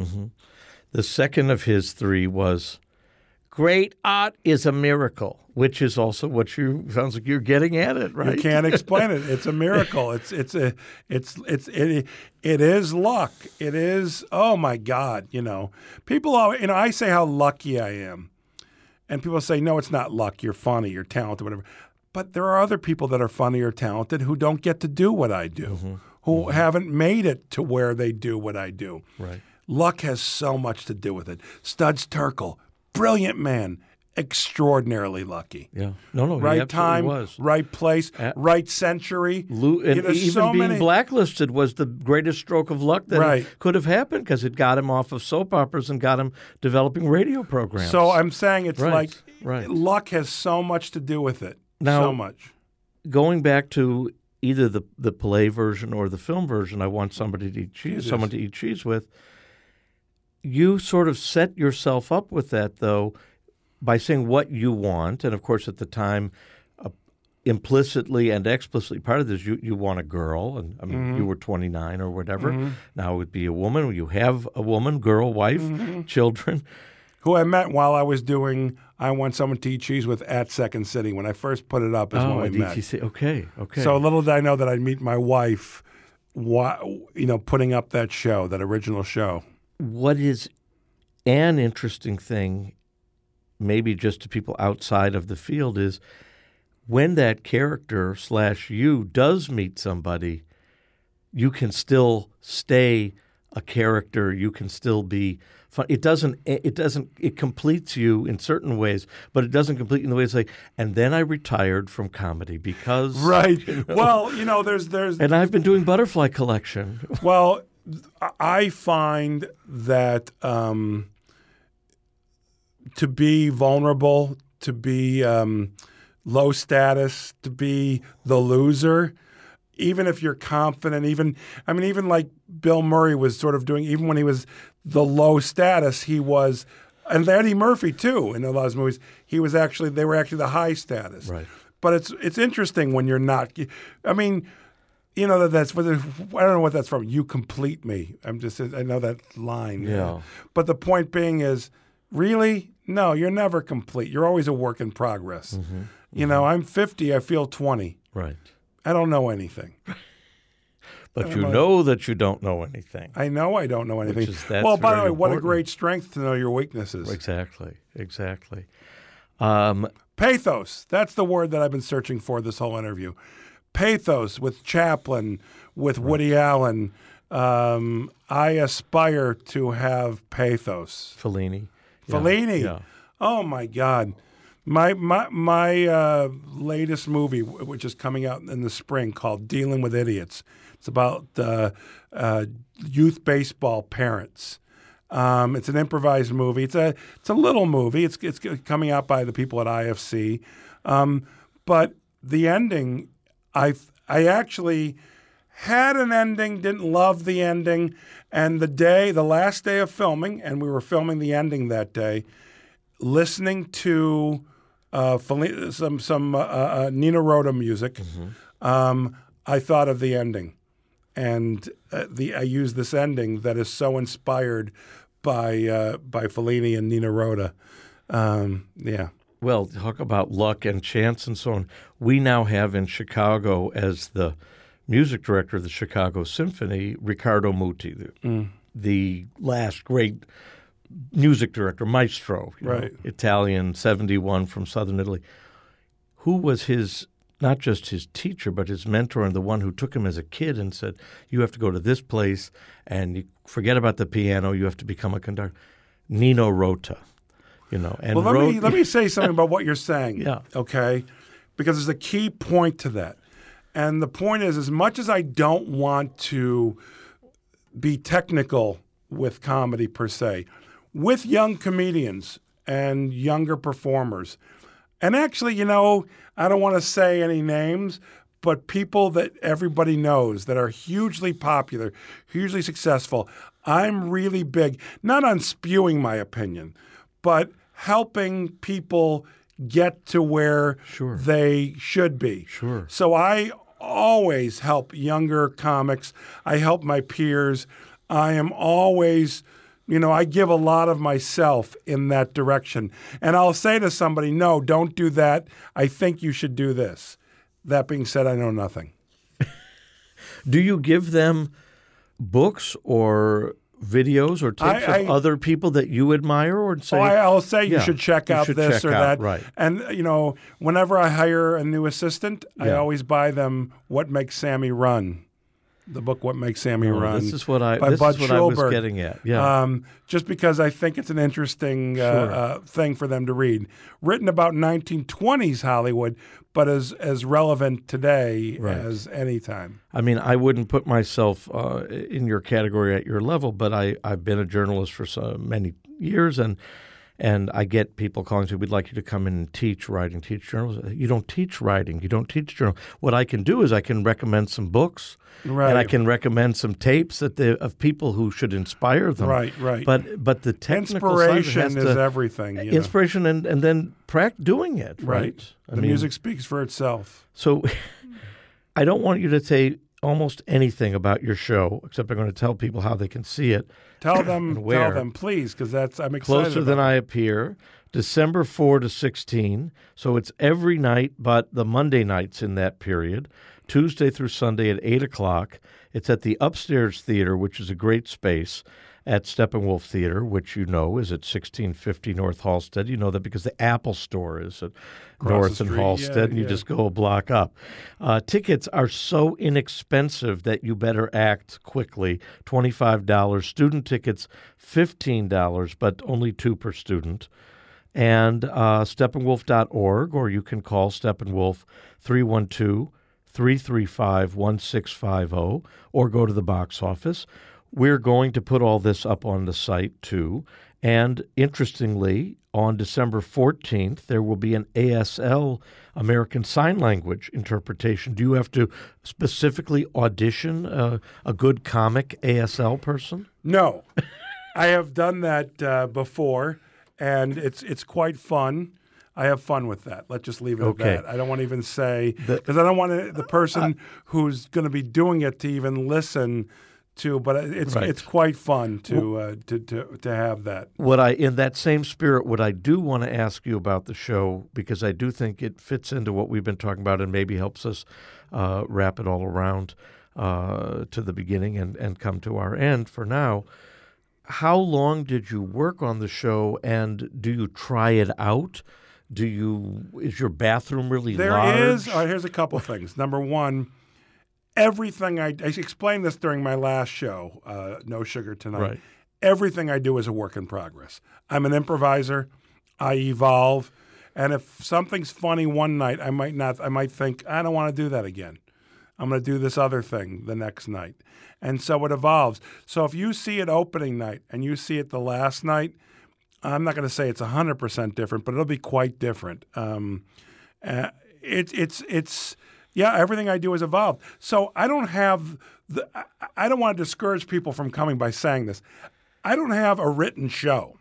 The second of his three was, great art is a miracle, which is also what you, sounds like you're getting at it, right? You can't explain it. It's a miracle. It's it's a it's it's it, it is luck. It is, oh my God, you know. People always, you know, I say how lucky I am. And people say, no, it's not luck. You're funny, you're talented, whatever. But there are other people that are funny or talented who don't get to do what I do. who mm-hmm. haven't made it to where they do what I do. Right. Luck has so much to do with it. Studs Terkel, brilliant man, extraordinarily lucky. Yeah. No, no, right he absolutely time, was. right place, At, right century. Lou, and you know, even so being many... blacklisted was the greatest stroke of luck that right. could have happened because it got him off of soap operas and got him developing radio programs. So I'm saying it's right. like right. luck has so much to do with it. Now, so much. Going back to either the the play version or the film version, I want somebody to eat cheese, Jesus. someone to eat cheese with. You sort of set yourself up with that, though, by saying what you want, and of course, at the time, uh, implicitly and explicitly, part of this, you, you want a girl, and I mean, mm-hmm. you were twenty-nine or whatever. Mm-hmm. Now it would be a woman. You have a woman, girl, wife, mm-hmm. children. Who I met while I was doing I Want Someone to Eat Cheese With at Second City. When I first put it up is oh, when we met. D T C. Okay, okay. So little did I know that I'd meet my wife, while, you know, putting up that show, that original show. What is an interesting thing, maybe just to people outside of the field, is when that character slash you does meet somebody, you can still stay a character. You can still be fun. It doesn't. It doesn't. It completes you in certain ways, but it doesn't complete in the ways like. And then I retired from comedy because right. You know, well, you know, there's there's. And I've been doing Butterfly Collection. Well, I find that um, to be vulnerable, to be um, low status, to be the loser, even if you're confident, even, I mean, even like Bill Murray was sort of doing, even when he was the low status, he was, and Eddie Murphy too, in a lot of his movies, he was actually, they were actually the high status. Right. But it's it's interesting when you're not, I mean, you know, that that's, I don't know what that's from. You complete me. I'm just, I know that line. Yeah. But the point being is, really? No, you're never complete. You're always a work in progress. Mm-hmm. You know, I'm fifty, I feel twenty. Right. I don't know anything. But you know that you don't know anything. I know I don't know anything. Which is, that's well, by the way, very what a important. great strength to know your weaknesses. Exactly, exactly. Um, Pathos. That's the word that I've been searching for this whole interview. Pathos with Chaplin, with right. Woody Allen. Um, I aspire to have pathos. Fellini. Fellini. Yeah. Oh, my God. My my my uh, latest movie, which is coming out in the spring, called Dealing with Idiots. It's about uh, uh, youth baseball parents. Um, it's an improvised movie. It's a it's a little movie. It's it's coming out by the people at I F C. Um, but the ending, I I actually had an ending. Didn't love the ending. And the day, the last day of filming, and we were filming the ending that day, listening to uh, some some uh, uh, Nina Rota music, mm-hmm. um, I thought of the ending. And uh, the I use this ending that is so inspired by uh, by Fellini and Nina Rota. Um, yeah. Well, talk about luck and chance and so on. We now have in Chicago as the music director of the Chicago Symphony, Riccardo Muti, the, mm. the last great music director, maestro, you right. know, Italian, seventy-one from southern Italy. Who was his... not just his teacher, but his mentor and the one who took him as a kid and said, you have to go to this place and you forget about the piano, you have to become a conductor. Nino Rota, you know. And well, let, wrote, me, let me say something about what you're saying, yeah. okay? Because there's a key point to that. And the point is, as much as I don't want to be technical with comedy per se, with young comedians and younger performers, and actually, you know, I don't want to say any names, but people that everybody knows that are hugely popular, hugely successful. I'm really big, not on spewing my opinion, but helping people get to where sure. they should be. Sure. So I always help younger comics. I help my peers. I am always... You know, I give a lot of myself in that direction. And I'll say to somebody, no, don't do that. I think you should do this. That being said, I know nothing. Do you give them books or videos or tapes I, I, of other people that you admire? Or say, oh, I, I'll say you yeah, should check you out should this check or out, that. Right. And, you know, whenever I hire a new assistant, I yeah. always buy them What Makes Sammy Run. the book What Makes Sammy Oh, Run. this is what I by this Bud is what I was Schulberg. getting at. Yeah. Um, just because I think it's an interesting uh, Sure. uh, thing for them to read. Written about nineteen twenties Hollywood, but as as relevant today Right. as any time. I mean, I wouldn't put myself uh, in your category at your level, but I, I've been a journalist for so many years, and and I get people calling to, we'd like you to come in and teach writing, teach journalism. You don't teach writing. You don't teach journalism. What I can do is I can recommend some books, Right. and I can recommend some tapes that they, of people who should inspire them. Right, right. But but the technical side Inspiration has is to, everything. You know? inspiration and, and then prac doing it, right? Right. I The mean, music speaks for itself. So I don't want you to say almost anything about your show, except I'm going to tell people how they can see it. Tell them, And where? tell them, please, because that's I'm excited. Closer about Than it. I Appear, December fourth to sixteen. So it's every night, but the Monday nights in that period, Tuesday through Sunday at eight o'clock. It's at the Upstairs Theater, which is a great space at Steppenwolf Theater, which you know is at sixteen fifty North Halsted. You know that because the Apple Store is at Across North the and street. Halsted, Yeah, and you yeah. just go a block up. Uh, tickets are so inexpensive that you better act quickly. twenty-five dollars. Student tickets, fifteen dollars, but only two per student. And uh, steppenwolf dot org, or you can call Steppenwolf three one two, three three five, one six five zero, or go to the box office. We're going to put all this up on the site, too. And interestingly, on December fourteenth, there will be an A S L, American Sign Language interpretation. Do you have to specifically audition uh, a good comic A S L person? No, I have done that uh, before, and it's it's quite fun. I have fun with that. Let's just leave it Okay. at that. I don't want to even say The- because I don't want to, the person who's going to be doing it to even listen to. But it's Right. it's quite fun to, uh, to to to have that. What I, in that same spirit, what I do want to ask you about the show, because I do think it fits into what we've been talking about and maybe helps us uh, wrap it all around uh, to the beginning and, and come to our end for now. How long did you work on the show, and do you try it out? Do you, is your bathroom really There large? is. All right, here's a couple things. Number one, everything I, I explained this during my last show, uh, No Sugar Tonight. Right. Everything I do is a work in progress. I'm an improviser. I evolve, and if something's funny one night, I might not. I might think I don't want to do that again. I'm going to do this other thing the next night, and so it evolves. So if you see it opening night and you see it the last night, I'm not going to say it's one hundred percent different, but it'll be quite different. Um, uh, it, it's it's yeah, everything I do has evolved. So I don't have the. I, I don't want to discourage people from coming by saying this. I don't have a written show.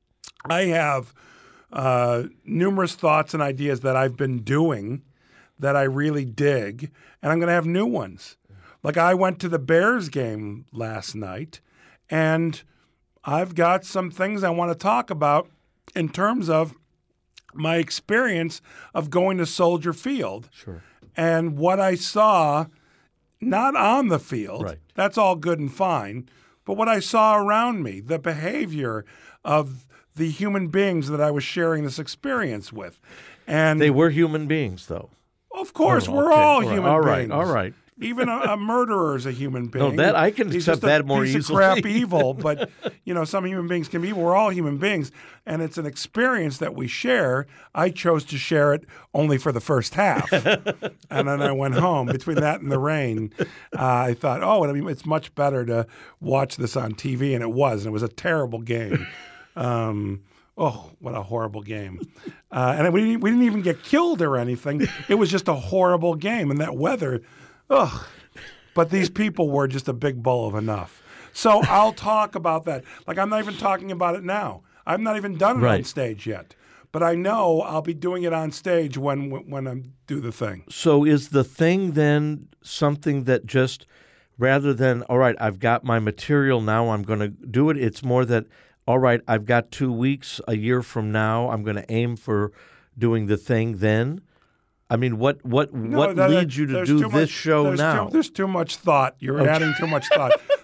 I have uh, numerous thoughts and ideas that I've been doing that I really dig, and I'm going to have new ones. Like I went to the Bears game last night, and I've got some things I want to talk about in terms of my experience of going to Soldier Field Sure. and what I saw, not on the field. Right. That's all good and fine. But what I saw around me, the behavior of the human beings that I was sharing this experience with. And They were human beings, though. of course, Oh, we're okay. all All right. human All right. beings. All right. Even a, a murderer is a human being. that- I can He's accept just a that more piece easily. Of crap evil, but you know, some human beings can be. We're all human beings, and it's an experience that we share. I chose to share it only for the first half, and then I went home. Between that and the rain, uh, I thought, oh, I mean, it's much better to watch this on T V, and it was. And it was a terrible game. Um, Oh, what a horrible game. Uh, and we didn't, we didn't even get killed or anything. It was just a horrible game. And that weather, ugh. But these people were just a big bowl of enough. So I'll talk about that. Like, I'm not even talking about it now. I've not even done it on Right. stage yet. But I know I'll be doing it on stage when when I do the thing. So is the thing then something that just, rather than, all right, I've got my material now, I'm going to do it, it's more that, all right, I've got two weeks, a year from now, I'm going to aim for doing the thing then? I mean, what what No, what that- leads you to there's do too this much- show there's now? Too, there's too much thought. You're Okay. adding too much thought.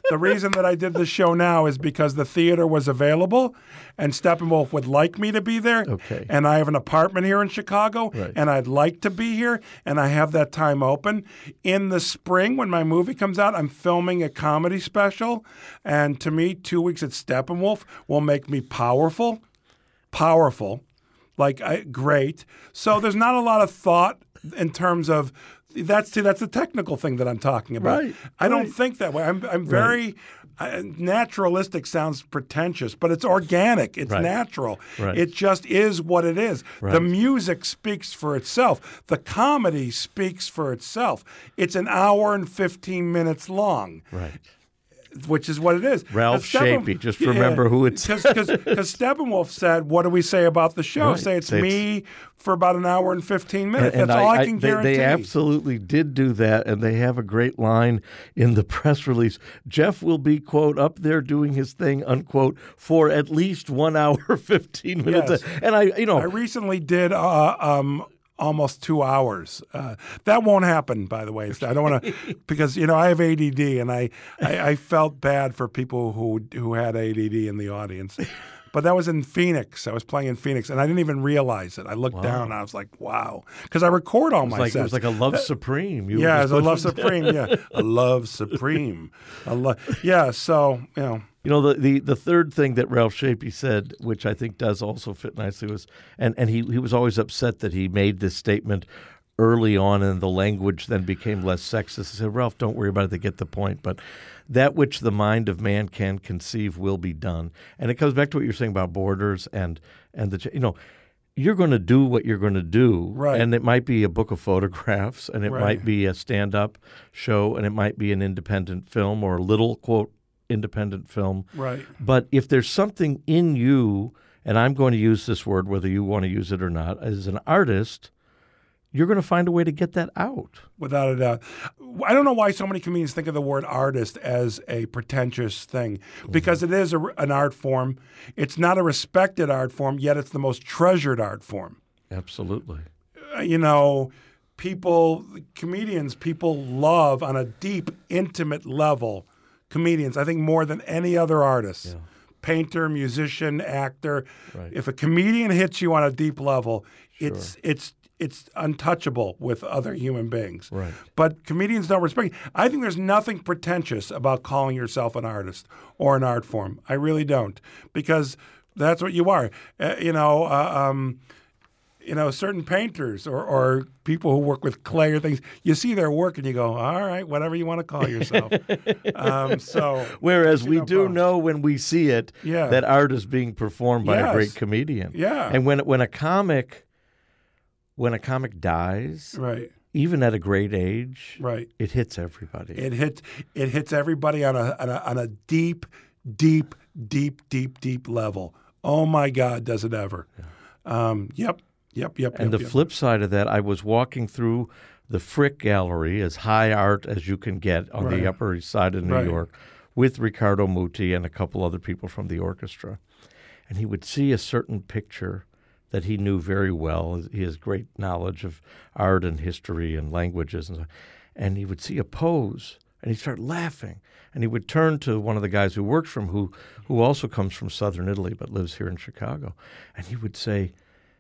The reason that I did the show now is because the theater was available and Steppenwolf would like me to be there. Okay. And I have an apartment here in Chicago Right. and I'd like to be here and I have that time open. In the spring when my movie comes out, I'm filming a comedy special. And to me, two weeks at Steppenwolf will make me powerful. Powerful. Like, I, great. So there's not a lot of thought in terms of that's see, that's the technical thing that I'm talking about. Right, I don't right. think that way. I'm I'm very uh, naturalistic. Sounds pretentious, but it's organic. It's Right. natural. Right. It just is what it is. Right. The music speaks for itself. The comedy speaks for itself. It's an hour and fifteen minutes long. Right. Which is what it is. Ralph Steppen- Shapey, just remember who it's- Because Steppenwolf said, what do we say about the show? Right. Say it's Say it's- me for about an hour and fifteen minutes. And That's all I, can they, guarantee. They absolutely did do that, and they have a great line in the press release. Jeff will be, quote, up there doing his thing, unquote, for at least one hour, fifteen minutes. Yes. And I, you know, I recently did uh, um, almost two hours. Uh, that won't happen, by the way. I don't want to, because, you know, I have A D D, and I, I, I felt bad for people who who had A D D in the audience. But that was in Phoenix. I was playing in Phoenix, and I didn't even realize it. I looked Wow. down, and I was like, wow. Because I record all it was my like, it sets. was like a love supreme. You were Yeah, just it's a love putting- supreme. Yeah, a love supreme. A lo- yeah, so, you know. You know, the, the, the third thing that Ralph Shapey said, which I think does also fit nicely, was, and, and he, he was always upset that he made this statement early on and the language then became less sexist. He said, Ralph, don't worry about it, they get the point. But that which the mind of man can conceive will be done. And it comes back to what you're saying about borders and, and the, you know, you're going to do what you're going to do. Right. And it might be a book of photographs, and it Right. might be a stand-up show, and it might be an independent film or a little, quote, independent film. Right. But if there's something in you, and I'm going to use this word whether you want to use it or not, as an artist, you're going to find a way to get that out. Without a doubt. I don't know why so many comedians think of the word artist as a pretentious thing, because it is a, an art form. It's not a respected art form, yet it's the most treasured art form. Absolutely. Uh, you know, people, comedians, people love on a deep, intimate level comedians, I think more than any other artist. Yeah. Painter, musician, actor. Right. If a comedian hits you on a deep level, it's it's it's untouchable with other human beings. Right. But comedians don't respect it. I think there's nothing pretentious about calling yourself an artist or an art form. I really don't, because that's what you are. Uh, you know, uh, um, you know, certain painters or, or people who work with clay or things, you see their work and you go, all right, whatever you want to call yourself. um, so, Whereas see we no do problem. know when we see it Yeah. that art is being performed by a Yes. great comedian. Yeah. And when when a comic when a comic dies, Right, even at a great age, right. it hits everybody. It hits it hits everybody on a, on a on a deep, deep, deep, deep, deep level. Oh my God, does it ever? Um, yep, yep, yep. And yep, the yep. flip side of that, I was walking through the Frick Gallery, as high art as you can get on Right. the Upper East Side of New Right. York, with Riccardo Muti and a couple other people from the orchestra. And he would see a certain picture that he knew very well. He has great knowledge of art and history and languages. And, so, and he would see a pose, and he'd start laughing. And he would turn to one of the guys who works for him, who, who also comes from southern Italy but lives here in Chicago. And he would say,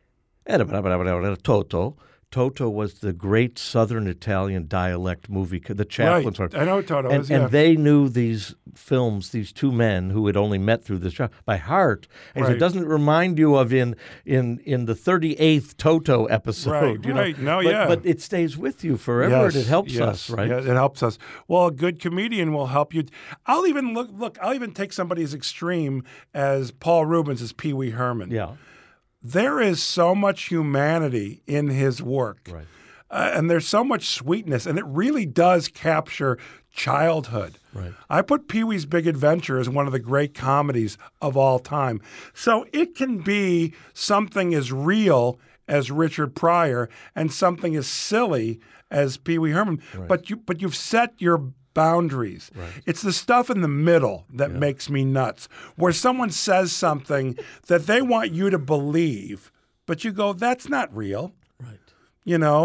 Toto. Toto was the great southern Italian dialect movie, the Chaplins. Right. I know what Toto and, is, yeah. and they knew these films, these two men who had only met through this job, by heart. And he Right. said, doesn't it remind you of in in in the thirty-eighth Toto episode? Right, you know? right. No, but, yeah. But it stays with you forever, and it helps yes, us, right? Yeah, it helps us. Well, a good comedian will help you. I'll even look. Look, I'll even take somebody as extreme as Paul Rubens as Pee Wee Herman. Yeah. There is so much humanity in his work. Right. Uh, and there's so much sweetness, and it really does capture childhood. Right. I put Pee-wee's Big Adventure as one of the great comedies of all time. So it can be something as real as Richard Pryor and something as silly as Pee-wee Herman. Right. But you but you've set your boundaries. Right. It's the stuff in the middle that makes me nuts, where someone says something that they want you to believe, but you go, that's not real. Right. You know,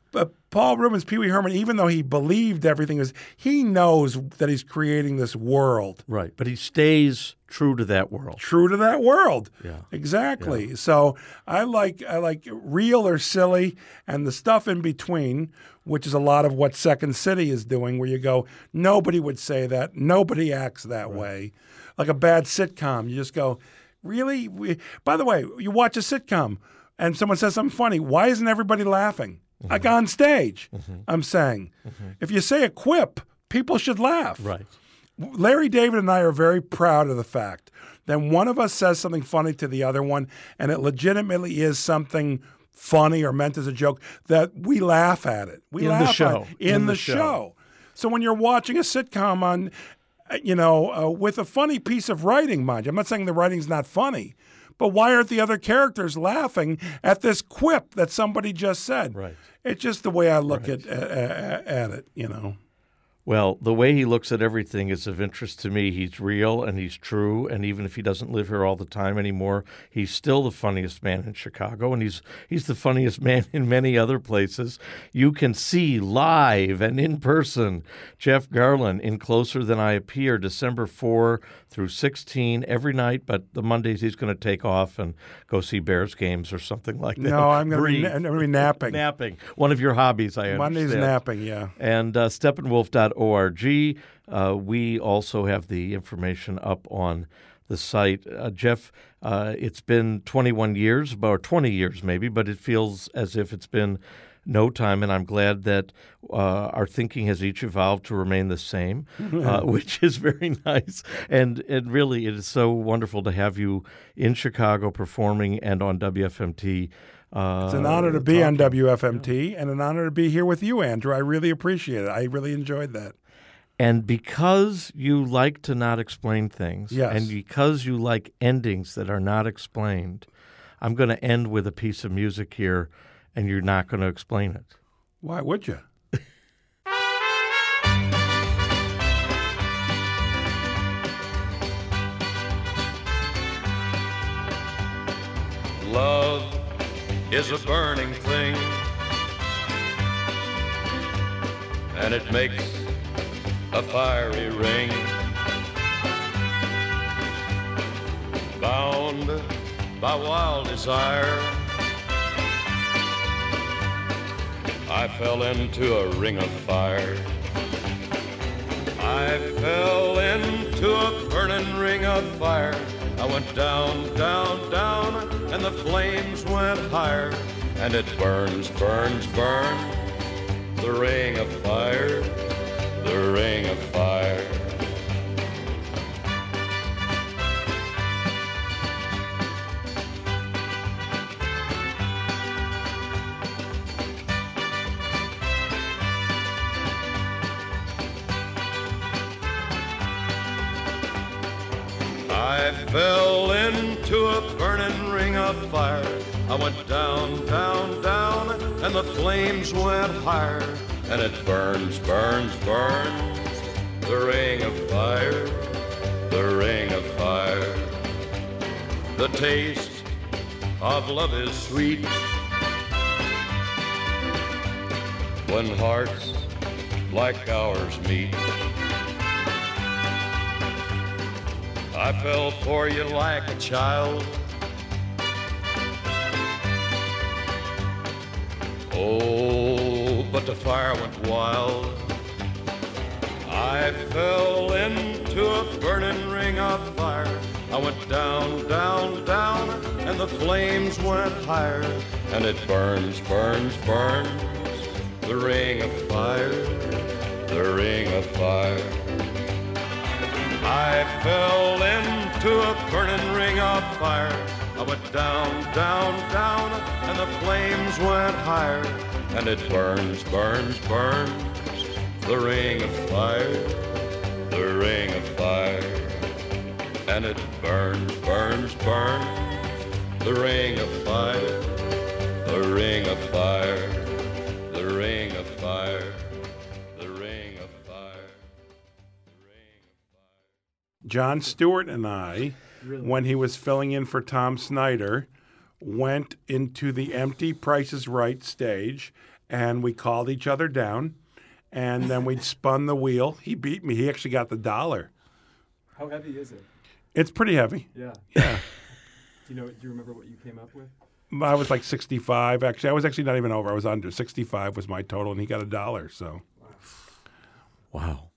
But Paul Rubens, Pee Wee Herman, even though he believed everything was, he knows that he's creating this world. Right, but he stays true to that world. True to that world. Yeah. Exactly. Yeah. So I like I like real or silly and the stuff in between, which is a lot of what Second City is doing, where you go, nobody would say that. Nobody acts that right. way. Like a bad sitcom. You just go, really? We... By the way, you watch a sitcom and someone says something funny. Why isn't everybody laughing? Mm-hmm. Like on stage, mm-hmm. I'm saying. Mm-hmm. If you say a quip, people should laugh. Right. Larry David and I are very proud of the fact that one of us says something funny to the other one, and it legitimately is something funny or meant as a joke, that we laugh at it. We in laugh the show. At it in, in the, the show. show. So when you're watching a sitcom on, you know, uh, with a funny piece of writing, mind you, I'm not saying the writing's not funny, but why aren't the other characters laughing at this quip that somebody just said? Right. It's just the way I look right. at, at at it, you know. Well, the way he looks at everything is of interest to me. He's real and he's true, and even if he doesn't live here all the time anymore, he's still the funniest man in Chicago, and he's he's the funniest man in many other places. You can see live and in person Jeff Garlin in Closer Than I Appear, December fourth through sixteen, every night, but the Mondays he's going to take off and go see Bears games or something like that. No, I'm going to be napping. Napping. One of your hobbies, I understand. Monday's napping, yeah. And uh, steppenwolf dot org. Uh, we also have the information up on the site. Uh, Jeff, uh, it's been twenty-one years, or twenty years maybe, but it feels as if it's been no time, and I'm glad that uh, our thinking has each evolved to remain the same, uh, which is very nice. And, and really, it is so wonderful to have you in Chicago performing and on W F M T. Uh, it's an honor to be talking. on W F M T and an honor to be here with you, Andrew. I really appreciate it. I really enjoyed that. And because you like to not explain things, yes. and because you like endings that are not explained, I'm going to end with a piece of music here, and you're not going to explain it. Why would you? Love is a burning thing, and it makes a fiery ring. Bound by wild desire, I fell into a ring of fire. I fell into a burning ring of fire. I went down, down, down, and the flames went higher. And it burns, burns, burns, the ring of fire, the ring of fire. I fell into a burning ring of fire. I went down, down, down, and the flames went higher. And it burns, burns, burns, the ring of fire, the ring of fire. The taste of love is sweet when hearts like ours meet. I fell for you like a child. Oh, but the fire went wild. I fell into a burning ring of fire. I went down, down, down, and the flames went higher. And it burns, burns, burns, the ring of fire, the ring of fire. I fell into a burning ring of fire. I went down, down, down, and the flames went higher. And it burns, burns, burns, the ring of fire, the ring of fire. And it burns, burns, burns, the ring of fire, the ring of fire, the ring of fire, the ring of fire. Jon Stewart and I, really? when he was filling in for Tom Snyder, went into the empty Price is Right stage and we called each other down, and then we spun the wheel. He beat me. He actually got the dollar. How heavy is it? It's pretty heavy. Yeah. Yeah. Do you know? Do you remember what you came up with? I was like sixty-five. Actually, I was actually not even over. I was under. sixty-five was my total, and he got a dollar. So. Wow.